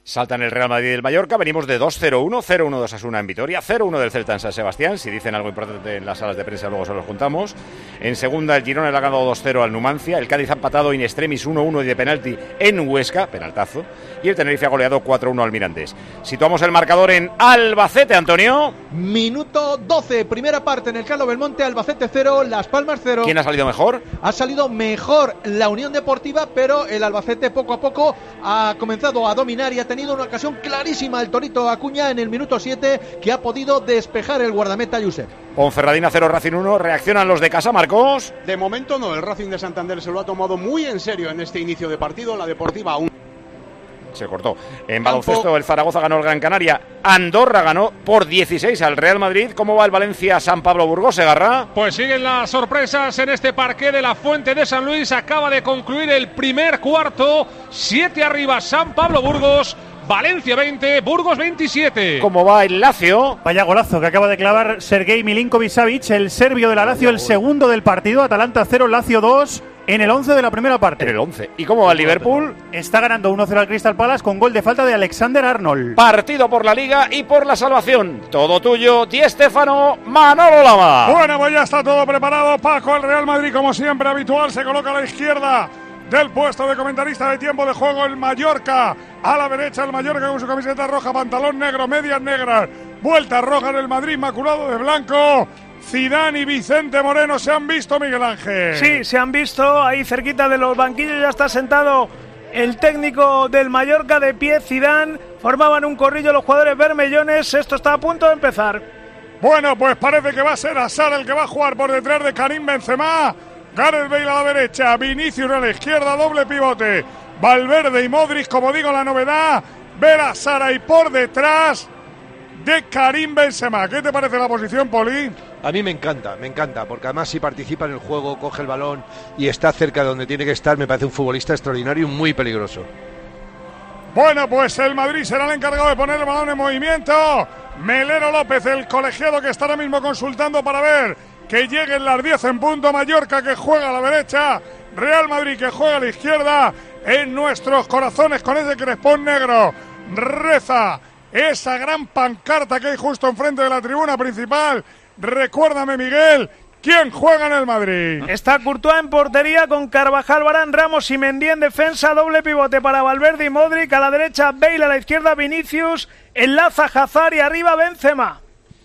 Saltan el Real Madrid y el Mallorca, venimos de 2-0-1, 0-1 de Osasuna en Vitoria, 0-1 del Celta en San Sebastián. Si dicen algo importante en las salas de prensa luego se los juntamos. En segunda el Girona le ha ganado 2-0 al Numancia, el Cádiz ha empatado in extremis 1-1 y de penalti en Huesca, penaltazo, y el Tenerife ha goleado 4-1 al Mirandés. Situamos el marcador en Albacete, Antonio. Minuto 12, primera parte en el Carlos Belmonte, Albacete 0, Las Palmas 0. ¿Quién ha salido mejor? Ha salido mejor la Unión Deportiva, pero el Albacete poco a poco ha comenzado a dominar y ha tenido una ocasión clarísima el Torito Acuña en el minuto 7 que ha podido despejar el guardameta Josep. Ponferradina 0, Racing 1, reaccionan los de casa, Marcos. De momento no, el Racing de Santander se lo ha tomado muy en serio en este inicio de partido, la Deportiva aún. Se cortó. En baloncesto el Zaragoza ganó el Gran Canaria, Andorra ganó por 16 al Real Madrid. ¿Cómo va el Valencia San Pablo Burgos, Segarra? Pues siguen las sorpresas en este parqué de la Fuente de San Luis. Acaba de concluir el primer cuarto, 7 arriba San Pablo Burgos, Valencia 20, Burgos 27. ¿Cómo va el Lazio? Vaya golazo que acaba de clavar Sergei Milinkovic-Savic, el serbio de la Lazio, el segundo del partido. Atalanta 0, Lazio 2 en el 11 de la primera parte. En el 11. ¿Y cómo va el Liverpool? Está ganando 1-0 al Crystal Palace con gol de falta de Alexander Arnold. Partido por la Liga y por la salvación. Todo tuyo, Di Stéfano, Manolo Lama. Bueno, pues ya está todo preparado, Paco. El Real Madrid, como siempre habitual, se coloca a la izquierda del puesto de comentarista de tiempo de juego. El Mallorca a la derecha, el Mallorca con su camiseta roja, pantalón negro, medias negras, vuelta roja en el Madrid, maculado de blanco. Zidane y Vicente Moreno se han visto, Miguel Ángel. Sí, se han visto ahí cerquita de los banquillos. Ya está sentado el técnico del Mallorca de pie, Zidane. Formaban un corrillo los jugadores bermellones. Esto está a punto de empezar. Bueno, pues parece que va a ser Hazard el que va a jugar por detrás de Karim Benzema. Gareth Bale a la derecha, Vinicius a la izquierda, doble pivote. Valverde y Modric, como digo, la novedad. Ver a Hazard ahí por detrás de Karim Benzema. ¿Qué te parece la posición, Poli? A mí me encanta, porque además si participa en el juego, coge el balón y está cerca de donde tiene que estar, me parece un futbolista extraordinario y muy peligroso. Bueno, pues el Madrid será el encargado de poner el balón en movimiento. Melero López, el colegiado que está ahora mismo consultando para ver que lleguen las 10 en punto. Mallorca que juega a la derecha, Real Madrid que juega a la izquierda. En nuestros corazones con ese crespón negro reza esa gran pancarta que hay justo enfrente de la tribuna principal. Recuérdame, Miguel, ¿quién juega en el Madrid? Está Courtois en portería con Carvajal, Varane, Ramos y Mendy en defensa. Doble pivote para Valverde y Modric. A la derecha Bale, a la izquierda Vinicius. Enlaza Hazard y arriba Benzema.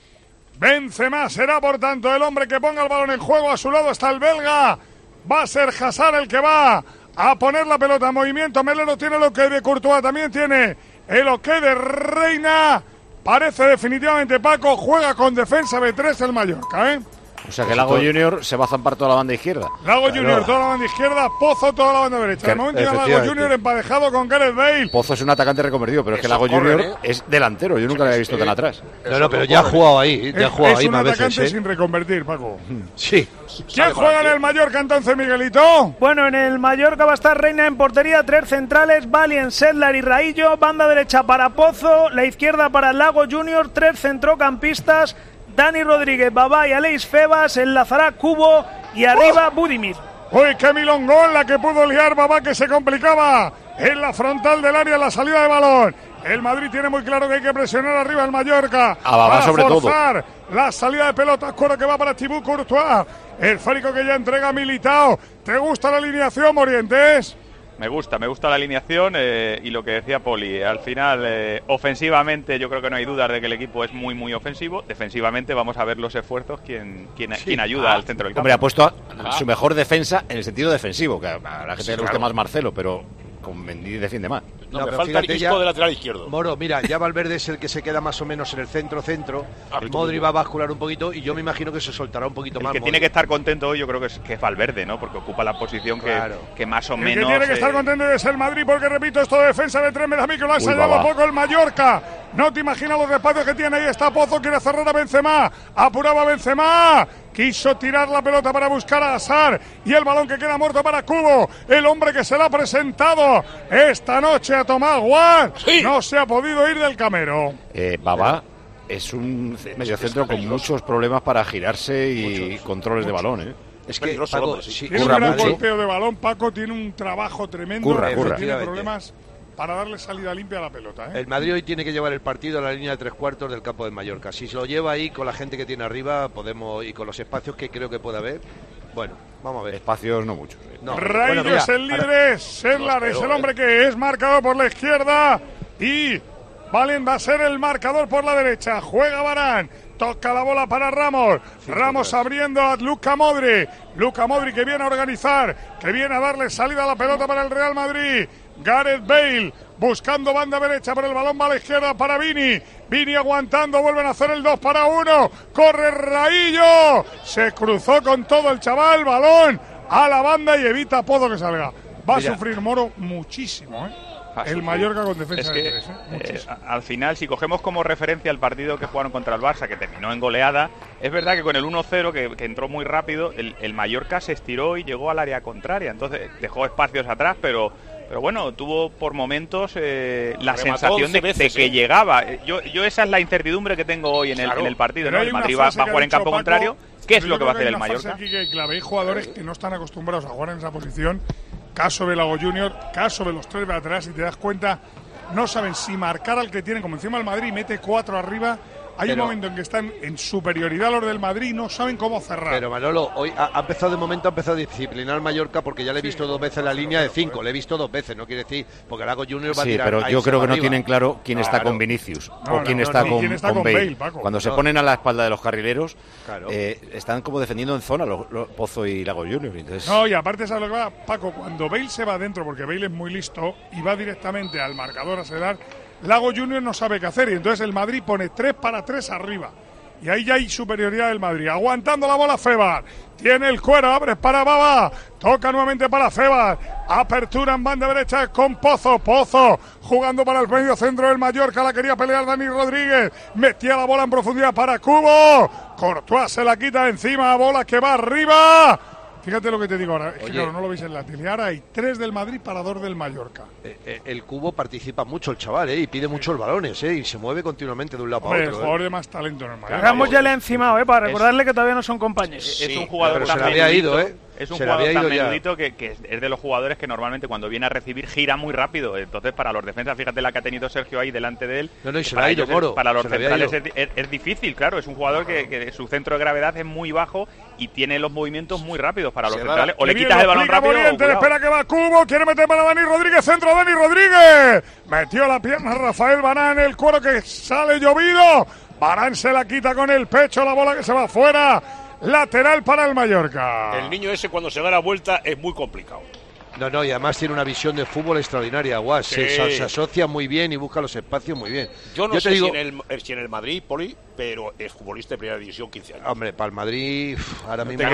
Benzema será, por tanto, el hombre que ponga el balón en juego. A su lado está el belga. Va a ser Hazard el que va a poner la pelota en movimiento. Melero tiene el ok de Courtois, también tiene el ok de Reina. Parece definitivamente, Paco, juega con defensa B3 el Mallorca, ¿eh? O sea que Lago Junior se va a zampar toda la banda izquierda. Lago Junior toda la banda izquierda, Pozo toda la banda derecha. De momento Lago Junior emparejado con Gareth Bale. Pozo es un atacante reconvertido, pero es que Lago Junior es delantero. Yo nunca lo había visto tan atrás. No, pero ya ha jugado ahí. Es un atacante sin reconvertir, Paco. Sí. ¿Quién juega en el Mallorca entonces, Miguelito? Bueno, en el Mallorca va a estar Reina en portería, 3 centrales, Valien, Sedlar y Raillo. Banda derecha para Pozo, la izquierda para Lago Junior, 3 centrocampistas. Dani Rodríguez, Babá y Aleix Febas, enlazará Cubo y arriba Budimir. Uy, qué milongón la que pudo liar Babá, que se complicaba en la frontal del área, en la salida de balón. El Madrid tiene muy claro que hay que presionar arriba al Mallorca. A Babá sobre forzar la salida de pelota. Acuerdo que va para Thibaut Courtois. El férico que ya entrega Militao. ¿Te gusta la alineación, Morientes? Me gusta la alineación y lo que decía Poli, al final ofensivamente yo creo que no hay dudas de que el equipo es muy muy ofensivo. Defensivamente vamos a ver los esfuerzos, quién ayuda al centro del campo. Hombre, ha puesto su mejor defensa en el sentido defensivo, que a la gente le guste más Marcelo, pero con Mendy defiende más. No, me falta el Isco de lateral izquierdo. Moro, mira, ya Valverde es el que se queda más o menos en el centro. Modric va a bascular un poquito y yo me imagino que se soltará un poquito más. El que tiene que estar contento hoy yo creo que es Valverde, ¿no? Porque ocupa la posición que más o menos... El que tiene que estar contento es el Madrid, porque repito, esto de defensa de 3 me da a mí que lo ha ensayado poco el Mallorca. No te imaginas los espacios que tiene. Ahí está Pozo, quiere cerrar a Benzema. Apuraba Benzema. Quiso tirar la pelota para buscar a Hazard. Y el balón que queda muerto para Cubo. El hombre que se le ha presentado esta noche a Tomás Guas. Sí. No se ha podido ir del camero. Babá es un mediocentro con muchos problemas para girarse y controles de balón, ¿eh? Es que Paco, tiene un gran golpeo de balón, Paco, tiene un trabajo tremendo. Curra. Tiene problemas para darle salida limpia a la pelota. El Madrid hoy tiene que llevar el partido a la línea de 3/4 del campo del Mallorca. Si se lo lleva ahí con la gente que tiene arriba, podemos, y con los espacios que creo que puede haber, bueno, vamos a ver. Espacios no muchos. No, Rayo bueno, mira, es el líder, Sedlar es el hombre que es marcado por la izquierda y Valen va a ser el marcador por la derecha. Juega Varane, toca la bola para Ramos. Ramos abriendo a Luka Modric. Luka Modric que viene a organizar, que viene a darle salida a la pelota para el Real Madrid. Gareth Bale buscando banda derecha, pero el balón va a la izquierda para Vini. Vini aguantando, vuelven a hacer el 2-1. Corre Raillo. Se cruzó con todo el chaval, balón a la banda y evita Pozo que salga. Va a sufrir Moro muchísimo, el Mallorca con defensa de tres. Al final, si cogemos como referencia el partido que jugaron contra el Barça, que terminó en goleada, es verdad que con el 1-0, que entró muy rápido, el Mallorca se estiró y llegó al área contraria. Entonces dejó espacios atrás, pero bueno, tuvo por momentos la sensación de que llegaba. Yo esa es la incertidumbre que tengo hoy en el partido, ¿no? El Madrid va a jugar en campo contrario. ¿Qué es lo que va a hacer el Mallorca? Hay jugadores que no están acostumbrados a jugar en esa posición. Caso de Lago Junior, caso de los tres de atrás, y te das cuenta, no saben si marcar al que tienen, como encima el Madrid mete 4 arriba. Hay un momento en que están en superioridad los del Madrid y no saben cómo cerrar. Pero Manolo, hoy ha empezado a disciplinar al Mallorca, porque ya le he visto 2 veces la línea de 5, le he visto 2 veces, no quiere decir, porque Lago Junior va a tirar. Sí, pero yo creo que no tienen claro quién está con Vinicius o quién está con Bale. Cuando se ponen a la espalda de los carrileros, están como defendiendo en zona los Pozo y Lago Junior. Entonces... No, y aparte, ¿sabes lo que va? Paco, cuando Bale se va adentro, porque Bale es muy listo y va directamente al marcador a sedar, Lago Junior no sabe qué hacer y entonces el Madrid pone 3-3 arriba. Y ahí ya hay superioridad del Madrid. Aguantando la bola Febar. Tiene el cuero, abre para Baba. Toca nuevamente para Febar. Apertura en banda derecha con Pozo. Pozo jugando para el medio centro del Mallorca. La quería pelear Dani Rodríguez. Metía la bola en profundidad para Cubo. Courtois se la quita de encima. Bola que va arriba. Fíjate lo que te digo ahora, es que claro, no lo veis en la tele. Ahora hay 3 del Madrid para 2 del Mallorca. El Cubo participa mucho el chaval, y pide muchos balones, y se mueve continuamente de un lado para otro. El jugador de más talento en el Mallorca. Ramos ya le ha encimado, para recordarle que todavía no son compañeros. Es un jugador pero se le había ido, Es un jugador tan menudito que es de los jugadores que normalmente cuando viene a recibir gira muy rápido. Entonces, para los defensas, fíjate la que ha tenido Sergio ahí delante de él. No, y se le ha ido, Moro. Para los centrales es difícil, claro. Es un jugador que su centro de gravedad es muy bajo y tiene los movimientos muy rápidos para los centrales. O le quitas el balón rápido. Espera que va Cubo, quiere meter para Dani Rodríguez, centro Dani Rodríguez. Metió la pierna Rafael Varane, el cuero que sale llovido. Varane se la quita con el pecho, la bola que se va afuera. Lateral para el Mallorca. El niño ese cuando se da la vuelta es muy complicado. No, y además tiene una visión de fútbol extraordinaria, Guas. Sí. Se asocia muy bien y busca los espacios muy bien. Yo no sé si en el Madrid, Poli, pero es futbolista de primera división 15 años. Hombre, para el Madrid ahora mismo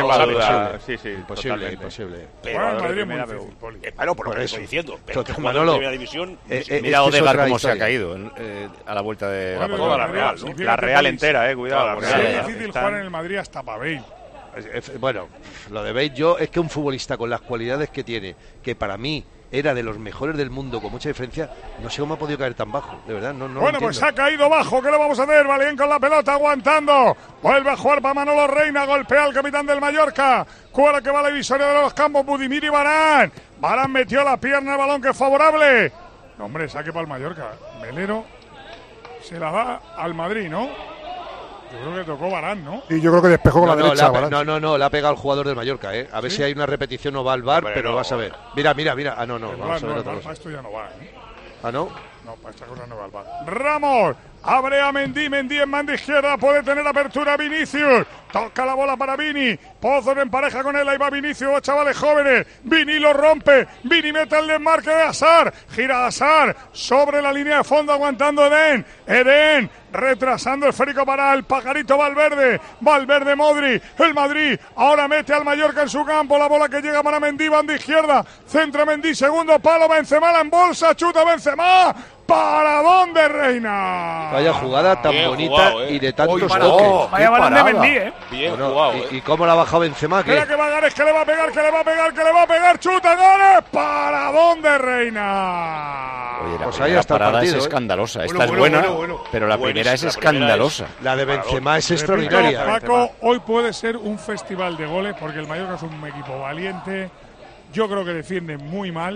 imposible. Pero el Madrid es muy difícil, Poli. Bueno, por lo que estoy diciendo. Pero que jugador de primera división... Mira Odegaard cómo se ha caído a la vuelta de la toda la Real, ¿no? La Real entera, cuidado. Es difícil jugar en el Madrid hasta para Bale. Bueno, lo de Bale, es que un futbolista con las cualidades que tiene, que para mí era de los mejores del mundo con mucha diferencia, no sé cómo ha podido caer tan bajo, de verdad, no bueno, pues ha caído bajo, ¿qué le vamos a hacer? Valien con la pelota, aguantando, vuelve a jugar para Manolo Reina, golpea al capitán del Mallorca, cuela que va a la divisoria de los campos, Budimir y Varane metió la pierna, el balón que es favorable, no, hombre, saque para el Mallorca, Melero se la da al Madrid, ¿no? Yo creo que tocó Varane, ¿no? Y yo creo que despejó con la derecha. No, la ha pegado el jugador del Mallorca, A ver si hay una repetición o va al VAR, pero vas a ver. Mira. Ah, no. Vamos a ver otra cosa. Esto ya no va, ¿Ah, no? No, para esta cosa no va al VAR. Ramos abre a Mendy en banda izquierda, puede tener apertura Vinicius, toca la bola para Vini, Pozo en pareja con él, ahí va Vinicius, chavales jóvenes, Vini lo rompe, Vini mete el desmarque de Hazard, gira Hazard sobre la línea de fondo aguantando Eden, retrasando el esférico para el pajarito Valverde Modric, el Madrid ahora mete al Mallorca en su campo, la bola que llega para Mendy, banda izquierda, centra Mendy, segundo palo, Benzema la embolsa, chuta Benzema, ¿para dónde, Reina? Vaya jugada tan bien bonita jugado, y de tantos toques. Vaya balón de Mendy, Bien jugado, ¿Y cómo la ha bajado Benzema? Mira que va a Gares, que le va a pegar, chuta Gares, ¿para dónde, Reina? Oye, pues ahí está el parada partido, es escandalosa. Esta es buena, pero la primera es escandalosa. La de Benzema es extraordinaria. Paco, hoy puede ser un festival de goles porque el Mallorca es un equipo valiente. Yo creo que defiende muy mal.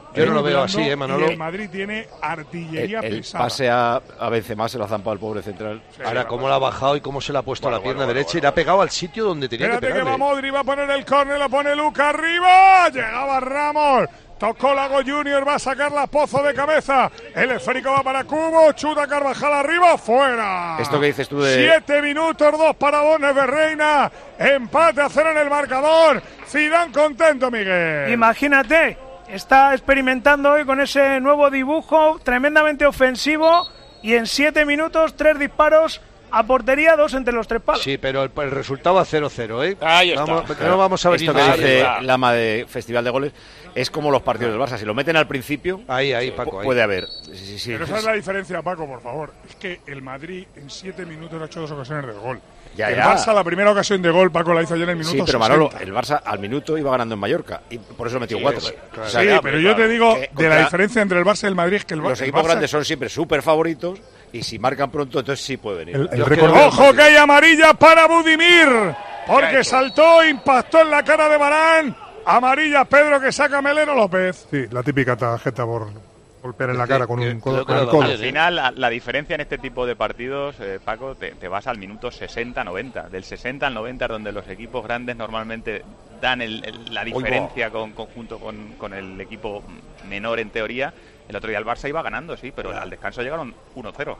Yo no lo veo así, Manolo. Y el Madrid tiene artillería El pesada. pase a Benzema se lo ha zampado el pobre central. Sí, Ahora, cómo la ha bajado y cómo se le ha puesto a la pierna derecha y le ha pegado al sitio donde tenía Espérate que que pegarle. va Modri, va a poner el córner, lo pone Luca arriba. Llegaba Ramos. Tocó Lago Junior, va a sacar la Pozo de cabeza. El esférico va para Cubo, chuta Carvajal arriba, fuera. Esto que dices tú de... 7 minutos, 2 paradones de Reina. Empate a 0 en el marcador. Zidane contento, Miguel. Imagínate, está experimentando hoy con ese nuevo dibujo tremendamente ofensivo y en 7 minutos 3 disparos a portería, 2 entre los 3 palos. Sí, pero el resultado a 0-0, ¿eh? Ahí está. No vamos a ver Esto que dice Lama de Festival de Goles es como los partidos del Barça. Si lo meten al principio, ahí, Paco, ahí. puede haber. Sí. Pero esa es la diferencia, Paco, por favor. Es que el Madrid en 7 minutos ha hecho 2 ocasiones de gol. Ya. El Barça, la primera ocasión de gol, Paco, la hizo ayer en el minuto 60. Sí, pero Manolo, el Barça al minuto iba ganando en Mallorca y por eso metió 4. Claro. Sí, pero yo te digo de la diferencia entre el Barça y el Madrid es que los equipos grandes son siempre súper favoritos y si marcan pronto, entonces sí puede venir. ¡Ojo que hay amarilla para Budimir! Porque saltó, impactó en la cara de Varane. Amarilla Pedro que saca Melero López. Sí, la típica tarjeta por golpear en la cara con el codo. Al final, la diferencia en este tipo de partidos, Paco, te vas al minuto 60-90. Del 60 al 90 es donde los equipos grandes normalmente dan la diferencia junto con el equipo menor en teoría. El otro día el Barça iba ganando, sí, pero al descanso llegaron 1-0.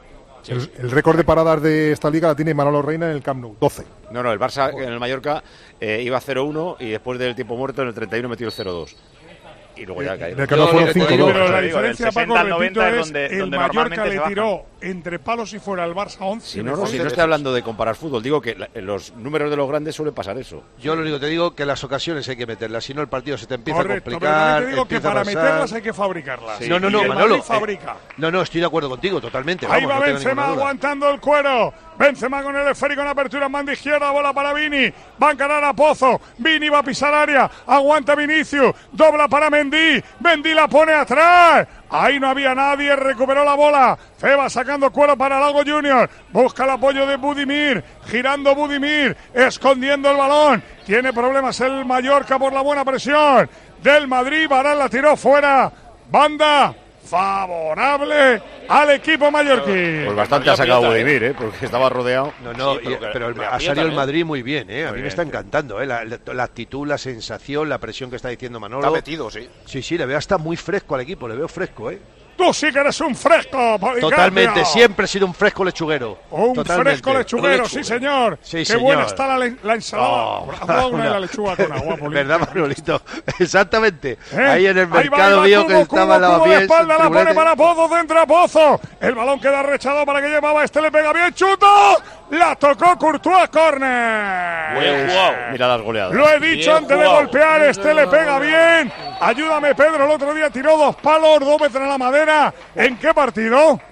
El récord de paradas de esta liga la tiene Manolo Reina en el Camp Nou, 12. No, el Barça en el Mallorca iba 0-1 y después del tiempo muerto en el 31 metió el 0-2. Y luego ya cae. Pero la diferencia, Paco, repito, es donde el Mallorca le tiró entre palos y fuera al Barça 11. Si no estoy hablando de comparar fútbol, digo que los números de los grandes suele pasar eso. Yo lo único que te digo que las ocasiones hay que meterlas, si no el partido se te empieza a complicar. Pero también te digo que para meterlas hay que fabricarlas. Sí. No, Manolo. No, estoy de acuerdo contigo, totalmente. Ahí va Benzema aguantando el cuero. Benzema con el esférico en apertura en banda izquierda, bola para Vini, va a encarar a Pozo, Vini va a pisar área, aguanta Vinicius, dobla para Mendy, Mendy la pone atrás, ahí no había nadie, recuperó la bola, Feba sacando cuero para Lago Junior, busca el apoyo de Budimir, girando Budimir, escondiendo el balón, tiene problemas el Mallorca por la buena presión del Madrid, Varane la tiró fuera, banda favorable al equipo mallorquín. Pues bastante ha sacado Budimir, porque estaba rodeado. Pero ha salido el Madrid muy bien, a mí me está encantando, la actitud, la sensación, la presión que está diciendo Manolo. Está metido, sí. Sí, le veo hasta muy fresco al equipo, le veo fresco, Tú sí que eres un fresco, Policarpio. Totalmente, siempre he sido un fresco lechuguero. Fresco lechuguero, sí señor. Sí, Qué buena está la ensalada. Has dado una de la lechuga con agua, ¿verdad, Manolito? Exactamente. Ahí en el mercado vio que estaba la Lavapiés. Espalda la pone para Pozo, centra Pozo. El balón queda rechazado para que llevaba le pega bien, chuta. La tocó Courtois, córner. Mira las goleadas. Lo he dicho antes de golpear, le pega bien. Ayúdame, Pedro, el otro día tiró 2 palos, 2 veces en la madera. ¿En qué partido?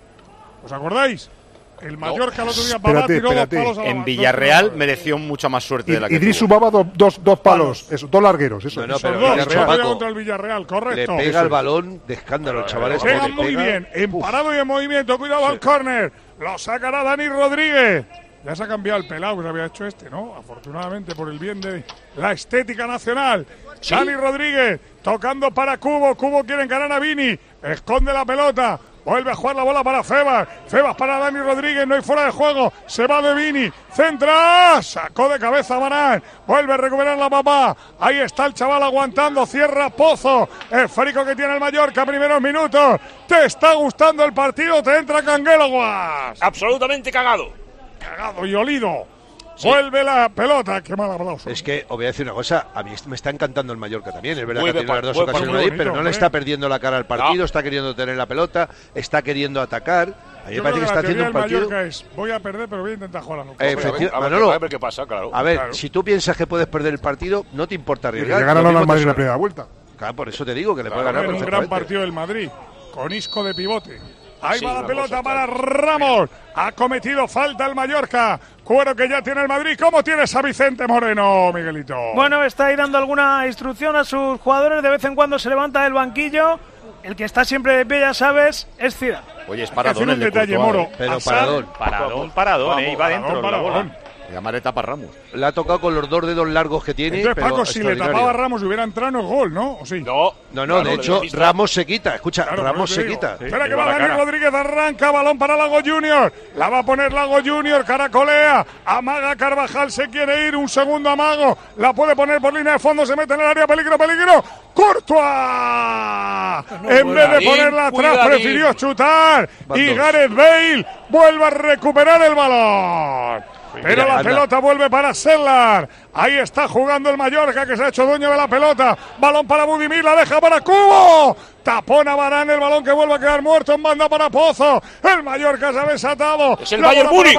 ¿Os acordáis? El Mallorca el otro día tiró 2 palos a la en Villarreal mereció mucha más suerte de la que Idris sumaba dos palos, eso, 2 largueros. Eso. No, pero Villarreal contra el Villarreal, correcto. Le pega el balón de escándalo, chavales. Pega muy bien, en parado y en movimiento. Cuidado al córner. Lo sacará Dani Rodríguez. Ya se ha cambiado el pelado que se había hecho ¿no? Afortunadamente por el bien de la estética nacional. ¿Sí? Dani Rodríguez tocando para Cubo. Cubo quiere encarar a Vini. Esconde la pelota. Vuelve a jugar la bola para Febas. Febas para Dani Rodríguez. No hay fuera de juego. Se va de Vini. Centra. Sacó de cabeza Varane. Vuelve a recuperar la papá. Ahí está el chaval aguantando. Cierra Pozo. Esférico que tiene el Mallorca. Primeros minutos. ¿Te está gustando el partido? Te entra Canguelo, Guas. Absolutamente cagado. Cagado y olido. Sí. Vuelve la pelota, qué mal aplauso. Es que os voy a decir una cosa, a mí me está encantando el Mallorca también, es verdad que tiene las 2 ocasiones Madrid, pero no le está perdiendo la cara al partido, está queriendo tener la pelota, está queriendo atacar. A mí me parece que está haciendo un partido. Voy a perder, pero voy a intentar jugar a Manolo, a ver qué pasa, claro. A ver, si tú piensas que puedes perder el partido, no te importa arriesgar. Que ganaron al Madrid en la primera vuelta. Claro, por eso te digo que le puede ganar. Un gran partido del Madrid, con Isco de pivote. Ahí va la pelota para Ramos. Ha cometido falta el Mallorca. Cuero que ya tiene el Madrid. ¿Cómo tienes a Vicente Moreno, Miguelito? Bueno, está ahí dando alguna instrucción a sus jugadores. De vez en cuando se levanta del banquillo. El que está siempre de pie, ya sabes, es Zidane. Oye, es paradón el de detalle, Moro. Pero paradón. Paradón, y va dentro la bola. Llamaré tapa Ramos. Le ha tocado con los 2 dedos largos que tiene. Entonces, pero Paco, si le tapaba a Ramos y hubiera entrado, no es gol, ¿no? ¿O sí? No, claro, de hecho, Ramos se quita. Escucha, claro, Ramos se quita. Sí, espera que va Dani Rodríguez, arranca, balón para Lago Junior. La va a poner Lago Junior, caracolea. Amaga Carvajal, se quiere ir. Un segundo amago. La puede poner por línea de fondo, se mete en el área. Peligro, peligro. ¡Courtois! En vez de ponerla atrás, prefirió chutar. Y Gareth Bale vuelve a recuperar el balón. Pero la pelota vuelve para Sellar. Ahí está jugando el Mallorca, que se ha hecho dueño de la pelota. Balón para Budimir, la deja para Cubo. Tapona Varane, el balón que vuelve a quedar muerto en banda para Pozo. El Mallorca se ha desatado. Es el Bayern Múnich.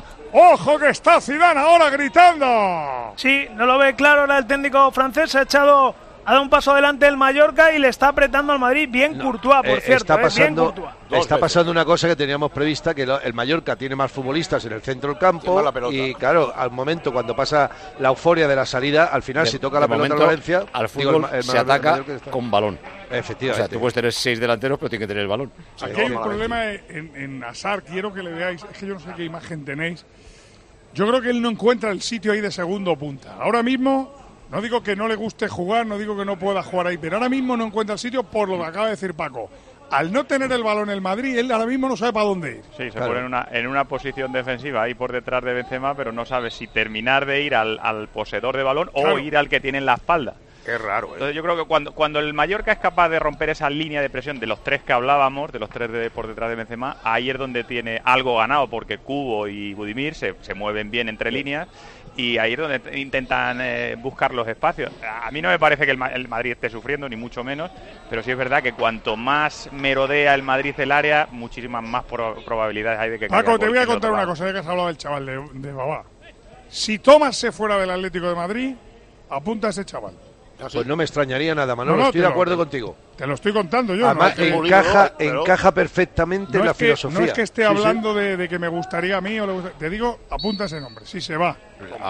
Ojo que está Zidane ahora gritando. Sí, no lo ve claro ahora el técnico francés. Ha dado un paso adelante el Mallorca y le está apretando al Madrid. Bien Courtois, por cierto. Está pasando una cosa que teníamos prevista, que el Mallorca tiene más futbolistas en el centro del campo. Y claro, al momento, cuando pasa la euforia de la salida, al final, si toca la pelota en Valencia, al fútbol se ataca con balón. Efectivamente. O sea, tú puedes tener 6 delanteros, pero tiene que tener el balón. Aquí hay un problema en Hazard. Quiero que le veáis. Es que yo no sé qué imagen tenéis. Yo creo que él no encuentra el sitio ahí de segundo punta. Ahora mismo, no digo que no le guste jugar, no digo que no pueda jugar ahí, pero ahora mismo no encuentra el sitio por lo que acaba de decir Paco. Al no tener el balón el Madrid, él ahora mismo no sabe para dónde ir. Sí, se pone en una posición defensiva ahí por detrás de Benzema, pero no sabe si terminar de ir al poseedor de balón o ir al que tiene en la espalda. Qué raro, Entonces yo creo que cuando el Mallorca es capaz de romper esa línea de presión de los 3 que hablábamos, de los 3 por detrás de Benzema, ahí es donde tiene algo ganado, porque Cubo y Budimir se mueven bien entre líneas y ahí es donde intentan buscar los espacios. A mí no me parece que el Madrid esté sufriendo, ni mucho menos, pero sí es verdad que cuanto más merodea el Madrid el área, muchísimas más probabilidades hay de que Paco, te voy a contar una cosa, ya que has hablado del chaval de Babá. Si Thomas se fuera del Atlético de Madrid, apunta a ese chaval. Pues no me extrañaría nada, Manolo, estoy de acuerdo contigo. Te lo estoy contando yo. Además, encaja perfectamente en la filosofía. No es que esté hablando de que me gustaría a mí, te digo, apunta ese nombre, si se va.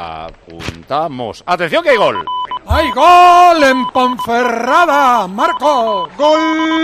Apuntamos. ¡Atención que hay gol! ¡Hay gol en Ponferrada! ¡Marco! ¡Gol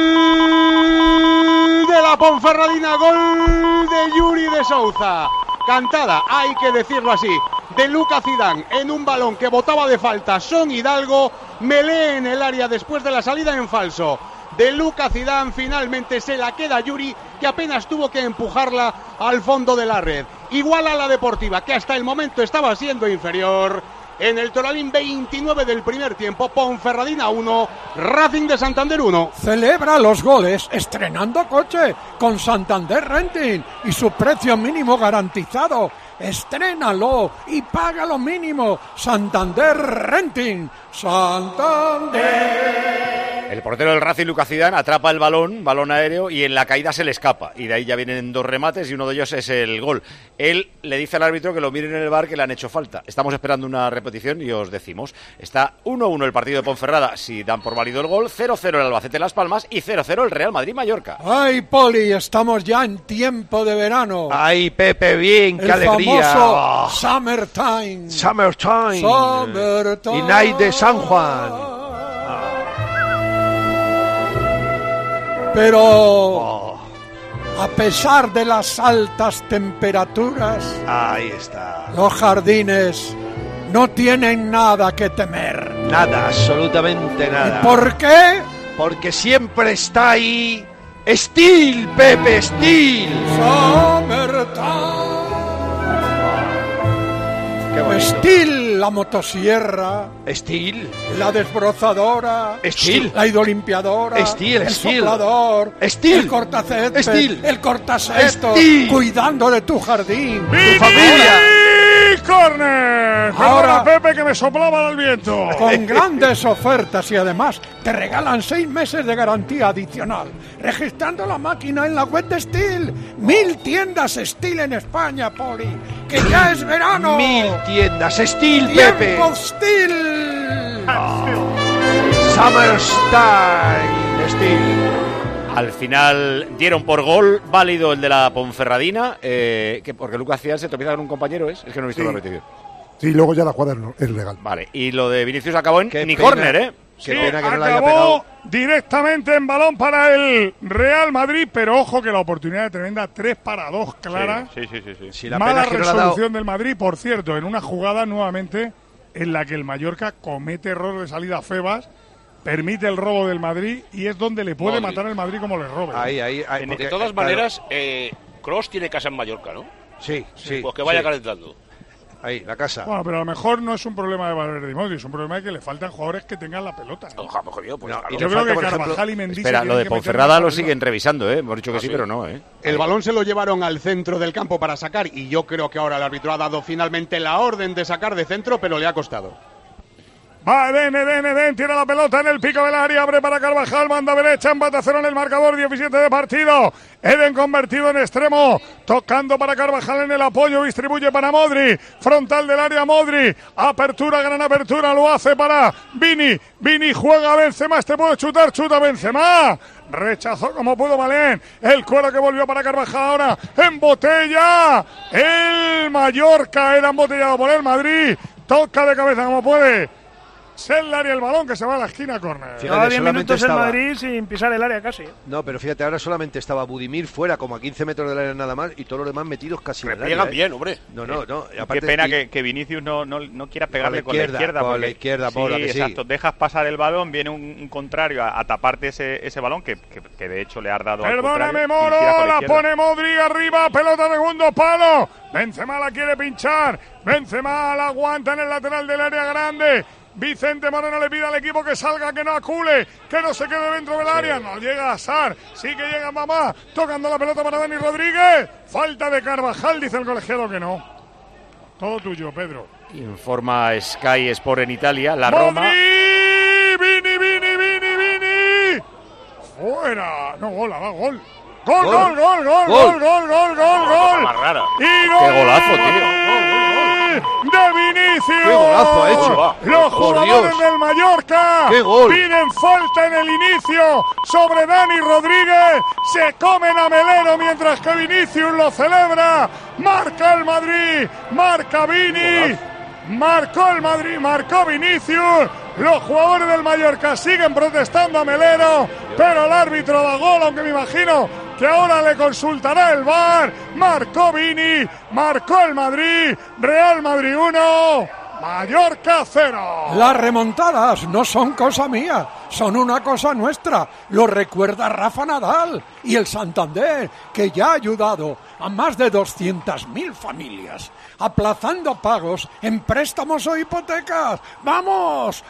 de la Ponferradina! ¡Gol de Yuri de Souza! Cantada, hay que decirlo así, de Luca Zidane en un balón que botaba de falta Son Hidalgo, melee en el área después de la salida en falso de Luca Zidane. Finalmente se la queda Yuri, que apenas tuvo que empujarla al fondo de la red. Igual a la Deportiva, que hasta el momento estaba siendo inferior. En el Toralín 29 del primer tiempo, Ponferradina 1, Racing de Santander 1. Celebra los goles estrenando coche con Santander Renting y su precio mínimo garantizado. Estrénalo y paga lo mínimo. Santander Renting. Santander. El portero del Racing, Luca Zidane, atrapa el balón aéreo, y en la caída se le escapa. Y de ahí ya vienen 2 remates y uno de ellos es el gol. Él le dice al árbitro que lo miren en el VAR, que le han hecho falta. Estamos esperando una repetición y os decimos. Está 1-1 el partido de Ponferrada, si dan por válido el gol. 0-0 el Albacete Las Palmas y 0-0 el Real Madrid-Mallorca. ¡Ay, Poli! Estamos ya en tiempo de verano. ¡Ay, Pepe, bien! ¡Qué alegría! Famoso Summertime. Summertime. Y Night de San Juan. Pero a pesar de las altas temperaturas, ahí está, los jardines no tienen nada que temer. Nada, absolutamente nada. ¿Y por qué? Porque siempre está ahí Steel, Pepe, Steel. Summertime. Steel, la motosierra. Steel. La desbrozadora. Steel. La hidrolimpiadora. Steel, el Steel. soplador. Steel. El cortacésped. Steel. El cortasetos. Cuidando de tu jardín. Tu familia. ¡Corner! Ahora Pepe, que me soplaba al viento. Con grandes ofertas y además te regalan 6 meses de garantía adicional. Registrando la máquina en la web de Steel. 1000 tiendas Steel en España, Poli. Que ya es verano. 1000 tiendas Steel, Pepe. ¡Tiempo Steel! Summer Style Steel. Al final dieron por gol válido el de la Ponferradina, porque Lucas Zidane se tropieza con un compañero, ¿es? Es que no he visto la repetición. Sí, luego ya la jugada es legal. Vale, y lo de Vinicius acabó en Qué ni pena. córner, ¿eh? Sí, acabó directamente en balón para el Real Madrid, pero ojo que la oportunidad tremenda, 3-2 claras. Sí. Mala resolución del Madrid, por cierto, en una jugada nuevamente en la que el Mallorca comete error de salida a Febas, permite el robo del Madrid y es donde le puede matar el Madrid como le robe. Ahí, de todas maneras, Kroos tiene casa en Mallorca, ¿no? Sí. Pues que vaya calentando. Ahí, la casa. Bueno, pero a lo mejor no es un problema de Valverde y Modric, es un problema de que le faltan jugadores que tengan la pelota. Yo creo que Carvajal y Mendy... Espera, lo de Ponferrada lo siguen revisando, ¿eh? Hemos dicho que sí, pero no, ¿eh? El balón se lo llevaron al centro del campo para sacar y yo creo que ahora el árbitro ha dado finalmente la orden de sacar de centro, pero le ha costado. Va Eden, tira la pelota en el pico del área, abre para Carvajal, banda derecha, empate a 0 en el marcador, 17 de partido. Eden convertido en extremo, tocando para Carvajal en el apoyo, distribuye para Modric, frontal del área Modric, apertura, gran apertura, lo hace para Vini juega Benzema, puede chutar, chuta Benzema. Rechazó como pudo Malén. El cuero que volvió para Carvajal ahora. En botella. El Mallorca era embotellado por el Madrid. Toca de cabeza como puede. Sellar y el balón que se va a la esquina, córner. Llevaba 10 minutos en Madrid sin pisar el área casi. No, pero fíjate, ahora solamente estaba Budimir fuera, como a 15 metros del área nada más, y todos los demás metidos casi en el área. Bien, hombre. No. Qué pena que Vinicius no quiera pegarle con la izquierda. Con la izquierda, sí, exacto. Dejas pasar el balón, viene un contrario a taparte ese balón que de hecho le ha dado. Perdóname, Moro, la pone Modric arriba, pelota de segundo palo. Benzema la quiere pinchar. Benzema la aguanta en el lateral del área grande. Vicente Moreno le pide al equipo que salga, que no acule, que no se quede dentro del área. No llega Azar, sí que llega Mamá, tocando la pelota para Dani Rodríguez. Falta de Carvajal, dice el colegiado que no. Todo tuyo, Pedro. Informa Sky Sport en Italia, la Modric, Roma. Vini. Fuera. No, gol. Gol. Y gol. Qué golazo, tío. De Vinicius. ¡Qué golazo ha hecho! Los jugadores del Mallorca piden falta en el inicio sobre Dani Rodríguez. Se comen a Melero mientras que Vinicius lo celebra. Marca el Madrid. Marca Vini. Marcó el Madrid. Marcó Vinicius. Los jugadores del Mallorca siguen protestando a Melero, pero el árbitro da gol, aunque me imagino que ahora le consultará el VAR. Marcó Vini, marcó el Madrid. Real Madrid 1, Mallorca 0. Las remontadas no son cosa mía, son una cosa nuestra. Lo recuerda Rafa Nadal y el Santander, que ya ha ayudado a más de 200.000 familias, aplazando pagos en préstamos o hipotecas. ¡Vamos,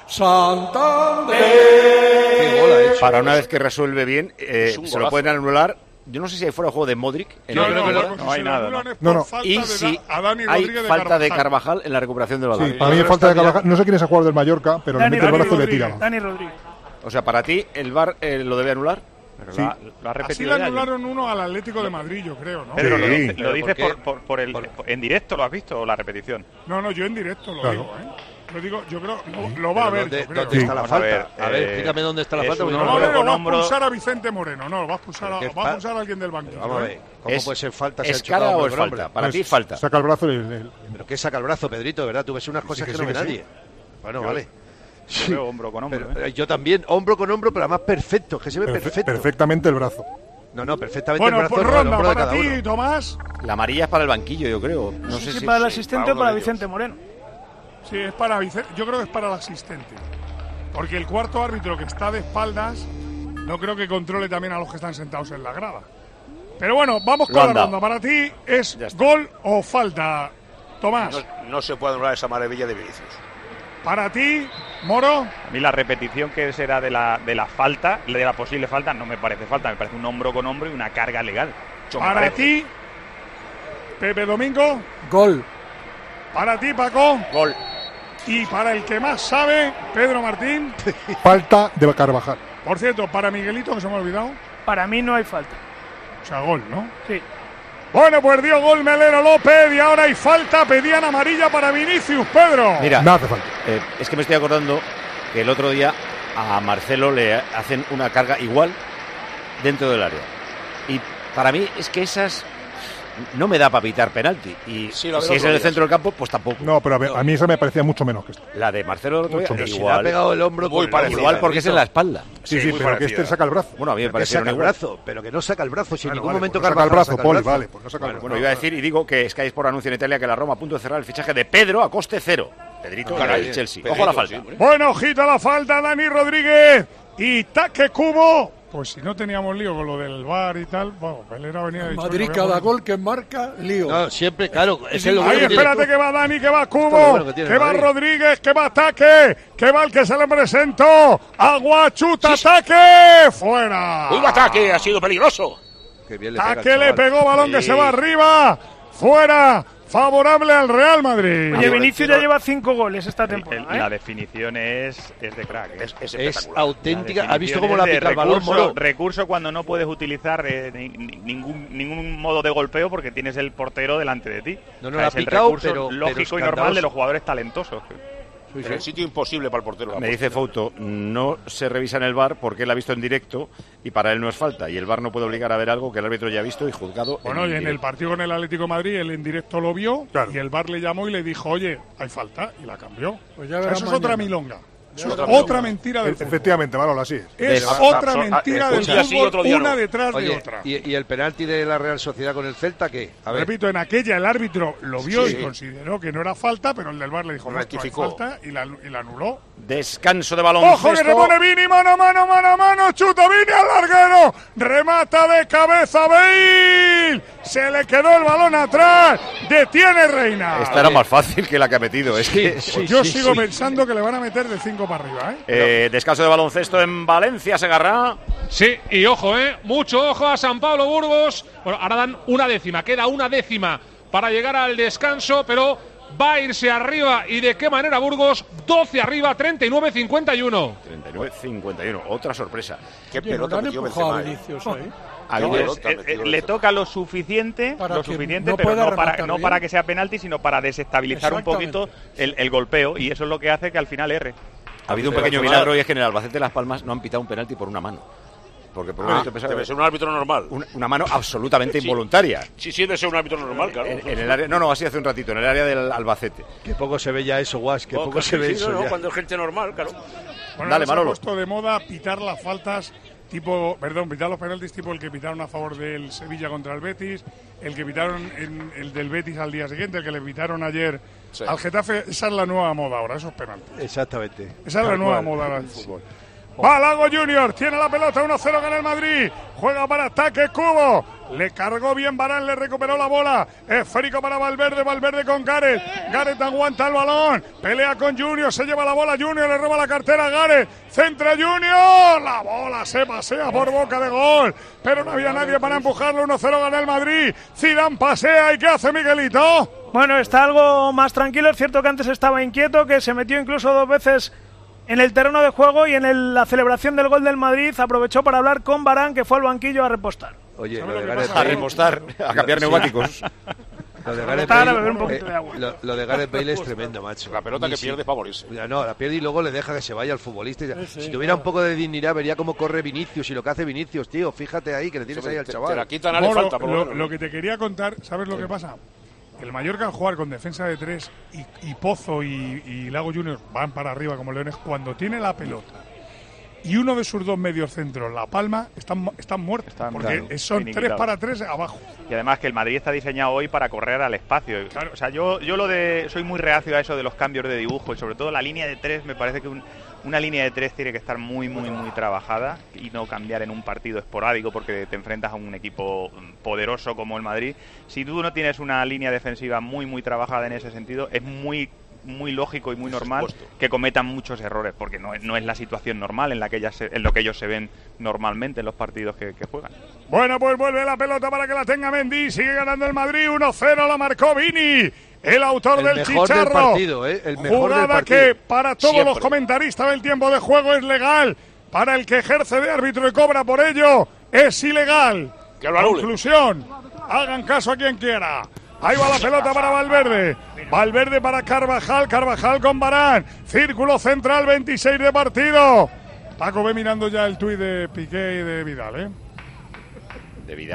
Santander! Para una vez que resuelve bien, se lo pueden anular. Yo no sé si hay fuera de juego de Modric. No hay nada. No. Y si hay falta de Carvajal en la recuperación del balón. Sí, para mí hay falta de Carvajal. No sé quién es el jugador del Mallorca, pero le mete el brazo y le tira. Dani Rodríguez. O sea, para ti, ¿el VAR lo debe anular? Sí. Lo ha repetido. Así le anularon uno al Atlético de Madrid, yo creo, ¿no? Pedro, lo dices en directo, ¿lo has visto o la repetición? No, yo en directo lo digo, Lo digo, yo creo, lo va a ver. ¿Dónde está la falta? A ver, explícame dónde está la falta. No, va a expulsar a Vicente Moreno, va a expulsar a alguien del banquillo. Vamos a ver, ¿cómo puede ser falta? ¿Es cara o es falta? Para ti falta. Saca el brazo ¿Pero qué saca el brazo, Pedrito? ¿Verdad? Tú ves unas cosas que no ve nadie. Bueno, vale. Yo veo hombro con hombro. Yo también, hombro con hombro, pero además perfecto, que se ve perfecto. Perfectamente el brazo. No, perfectamente el brazo. Bueno, pues ronda para ti, Tomás. La amarilla es para el banquillo, yo creo. No sé si para el asistente o para Vicente Moreno. Sí, es para Vicente. Yo creo que es para el asistente. Porque el cuarto árbitro, que está de espaldas, no creo que controle también a los que están sentados en la grada. Pero bueno, vamos con la ronda. Para ti, ¿es gol o falta, Tomás? No se puede anular esa maravilla de Vinicius. Para ti, Moro. A mí la repetición que será de la falta, de la posible falta, no me parece falta, me parece un hombro con hombro y una carga legal. Para ti, Pepe Domingo. Gol. Para ti, Paco. Gol. Y para el que más sabe, Pedro Martín. Falta de Carvajal. Por cierto, para Miguelito, que se me ha olvidado. Para mí no hay falta. O sea, gol, ¿no? Sí. Bueno, pues dio gol Melero López y ahora hay falta, pedían amarilla para Vinicius, Pedro. Mira, no hace falta. Es que me estoy acordando que el otro día a Marcelo le hacen una carga igual dentro del área. Y para mí es que esas no me da para pitar penalti. Y si es en el centro del campo, pues tampoco. No, pero a mí esa me parecía mucho menos que esto. La de Marcelo igual. Si le ha pegado el hombro muy parecido. Igual porque es en la espalda. Sí, pero que este saca el brazo. Bueno, a mí me parece saca el brazo, pero que no saca el brazo. Si en ningún momento saca el brazo, Poli, vale, pues no saca el brazo. Bueno, iba a decir y digo que Sky Sport anuncia en Italia que la Roma a punto de cerrar el fichaje de Pedro a coste cero. Pedrito del Chelsea. Ojo a la falta. Bueno, ojito a la falta, Dani Rodríguez y Taque Cubo. Pues si no teníamos lío con lo del VAR y tal, bueno, Pelera venía de Madrid cada gol que marca, lío. No, siempre, claro. Es lo ahí espérate que va Dani, que va Cubo, que va Rodríguez, que va Taque, que va el que se le presentó. Aguachuta, Taque, fuera. Uy, Taque, ha sido peligroso. Taque le pegó balón que se va arriba, fuera. Favorable al Real Madrid. Oye, Vinicius ya lleva 5 goles esta temporada. La definición es de crack. Es auténtica. ¿Has visto cómo la pica el balón, Moro? Recurso cuando no puedes utilizar ningún modo de golpeo porque tienes el portero delante de ti. No la ha picado, el recurso lógico y normal de los jugadores talentosos. En el sitio imposible para el portero. Me dice Fouto, no se revisa en el VAR porque él ha visto en directo y para él no es falta. Y el VAR no puede obligar a ver algo que el árbitro ya ha visto y juzgado. Bueno, y en el partido con el Atlético de Madrid, él en directo lo vio y el VAR le llamó y le dijo, oye, hay falta, y la cambió. Pues ya eso es otra milonga. Otra mentira del fútbol. Efectivamente, Manolo, así es. Es otra mentira del fútbol, una detrás de otra. ¿Y el penalti de la Real Sociedad con el Celta qué? Repito, en aquella el árbitro lo vio y consideró que no era falta, pero el del VAR le dijo, no hay falta y la anuló. Descanso de balón. ¡Ojo que se pone Vini! ¡Mano, chuta Vini al larguero! ¡Remata de cabeza Bale! Se le quedó el balón atrás. ¡Detiene Reina! Esta era más fácil que la que ha metido. Es que yo sigo pensando que le van a meter de 5 para arriba, descanso de baloncesto en Valencia, Segarra. Sí, y ojo, mucho ojo a San Pablo Burgos. Bueno, ahora dan una décima, queda una décima para llegar al descanso, pero va a irse arriba. ¿Y de qué manera Burgos? 12 arriba, 39-51. 39-51, otra sorpresa. Qué pelota metió Benzema. Le toca lo suficiente, pero no para que sea penalti, sino para desestabilizar un poquito el golpeo, y eso es lo que hace que al final erre. Ha habido un pequeño milagro y es que en el Albacete Las Palmas no han pitado un penalti por una mano. Porque por debe ser un árbitro normal. Una mano absolutamente involuntaria. Sí, debe ser un árbitro normal, claro. En el área, así hace un ratito, en el área del Albacete. Que poco se ve ya eso, Guas, que poco se ve eso ya. Cuando es gente normal, claro. Bueno, dale, Manolo. Se ha puesto de moda pitar las faltas pitar los penaltis tipo el que pitaron a favor del Sevilla contra el Betis, el que pitaron el del Betis al día siguiente, el que le pitaron ayer al Getafe. Esa es la nueva moda ahora, esos penaltis. Exactamente. Esa es la nueva moda del fútbol. Va Lago Junior, tiene la pelota, 1-0 gana el Madrid, juega para ataque Cubo, le cargó bien Varane, le recuperó la bola, esférico para Valverde con Gareth aguanta el balón, pelea con Junior, se lleva la bola Junior, le roba la cartera a Gareth, centra Junior, la bola se pasea por boca de gol, pero no había nadie para empujarlo, 1-0 gana el Madrid, Zidane pasea, ¿y qué hace Miguelito? Bueno, está algo más tranquilo, es cierto que antes estaba inquieto, que se metió incluso 2 veces en el terreno de juego y en la celebración del gol del Madrid aprovechó para hablar con Varane, que fue al banquillo a repostar. Oye, a repostar, a cambiar neumáticos. Lo de Gareth Bale es tremendo, macho. La pelota que pierde favorece. No, la pierde y luego le deja que se vaya al futbolista. Si tuviera un poco de dignidad, vería cómo corre Vinicius y lo que hace Vinicius, tío. Fíjate ahí, que le tienes ahí al chaval. Te la quitan, le falta. Lo que te quería contar, ¿sabes lo que pasa? El Mallorca al jugar con defensa de 3 y Pozo y Lago Junior van para arriba como leones, cuando tiene la pelota y uno de sus 2 mediocentros la palma, están muertos, porque son 3 para 3 abajo. Y además que el Madrid está diseñado hoy para correr al espacio. Claro. O sea, yo soy muy reacio a eso de los cambios de dibujo, y sobre todo la línea de 3, me parece que una línea de 3 tiene que estar muy trabajada y no cambiar en un partido esporádico, porque te enfrentas a un equipo poderoso como el Madrid. Si tú no tienes una línea defensiva muy trabajada en ese sentido, es muy lógico y muy normal que cometan muchos errores, porque no es la situación normal en lo que ellos se ven normalmente en los partidos que juegan. Bueno, pues vuelve la pelota para que la tenga Mendy, sigue ganando el Madrid, 1-0, la marcó Vini, el autor del chicharro. Del partido, el mejor jugada del partido. Que para todos los comentaristas del tiempo de juego es legal, para el que ejerce de árbitro y cobra por ello es ilegal. Conclusión, hagan caso a quien quiera. Ahí va la pelota para Valverde para Carvajal con Varane, círculo central, 26 de partido. Paco ve mirando ya el tuit de Piqué y de Vidal, ¿De Vidal?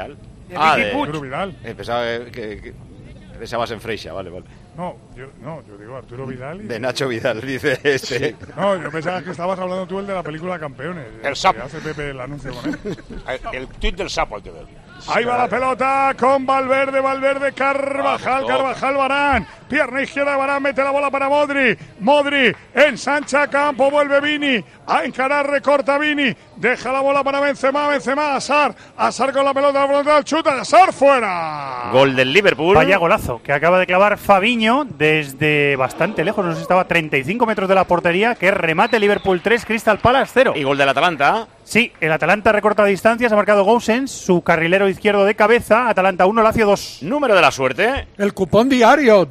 De Vicky Puig. Arturo Vidal. Pensaba que pensabas en Freixa, vale. No, yo digo Arturo Vidal. De Nacho Vidal, dice este. Sí. No, yo pensaba que estabas hablando tú el de la película Campeones. El sapo. Hace Pepe el anuncio con él. El tuit del sapo hay que ver. Ahí va la pelota con Valverde, Carvajal, Varane. Pierna izquierda de Varane, mete la bola para Modri ensancha campo, vuelve Vini a encarar, recorta Vini, deja la bola para Benzema, Azar con la pelota, la frontal, chuta, Azar fuera. Gol del Liverpool. Vaya golazo que acaba de clavar Fabinho desde bastante lejos, no sé si estaba a 35 metros de la portería, que remate Liverpool 3, Crystal Palace 0. Y gol del Atalanta. Sí, el Atalanta recorta distancias, ha marcado Gosens, su carrilero izquierdo de cabeza. Atalanta 1, Lazio 2. Número de la suerte. El cupón diario,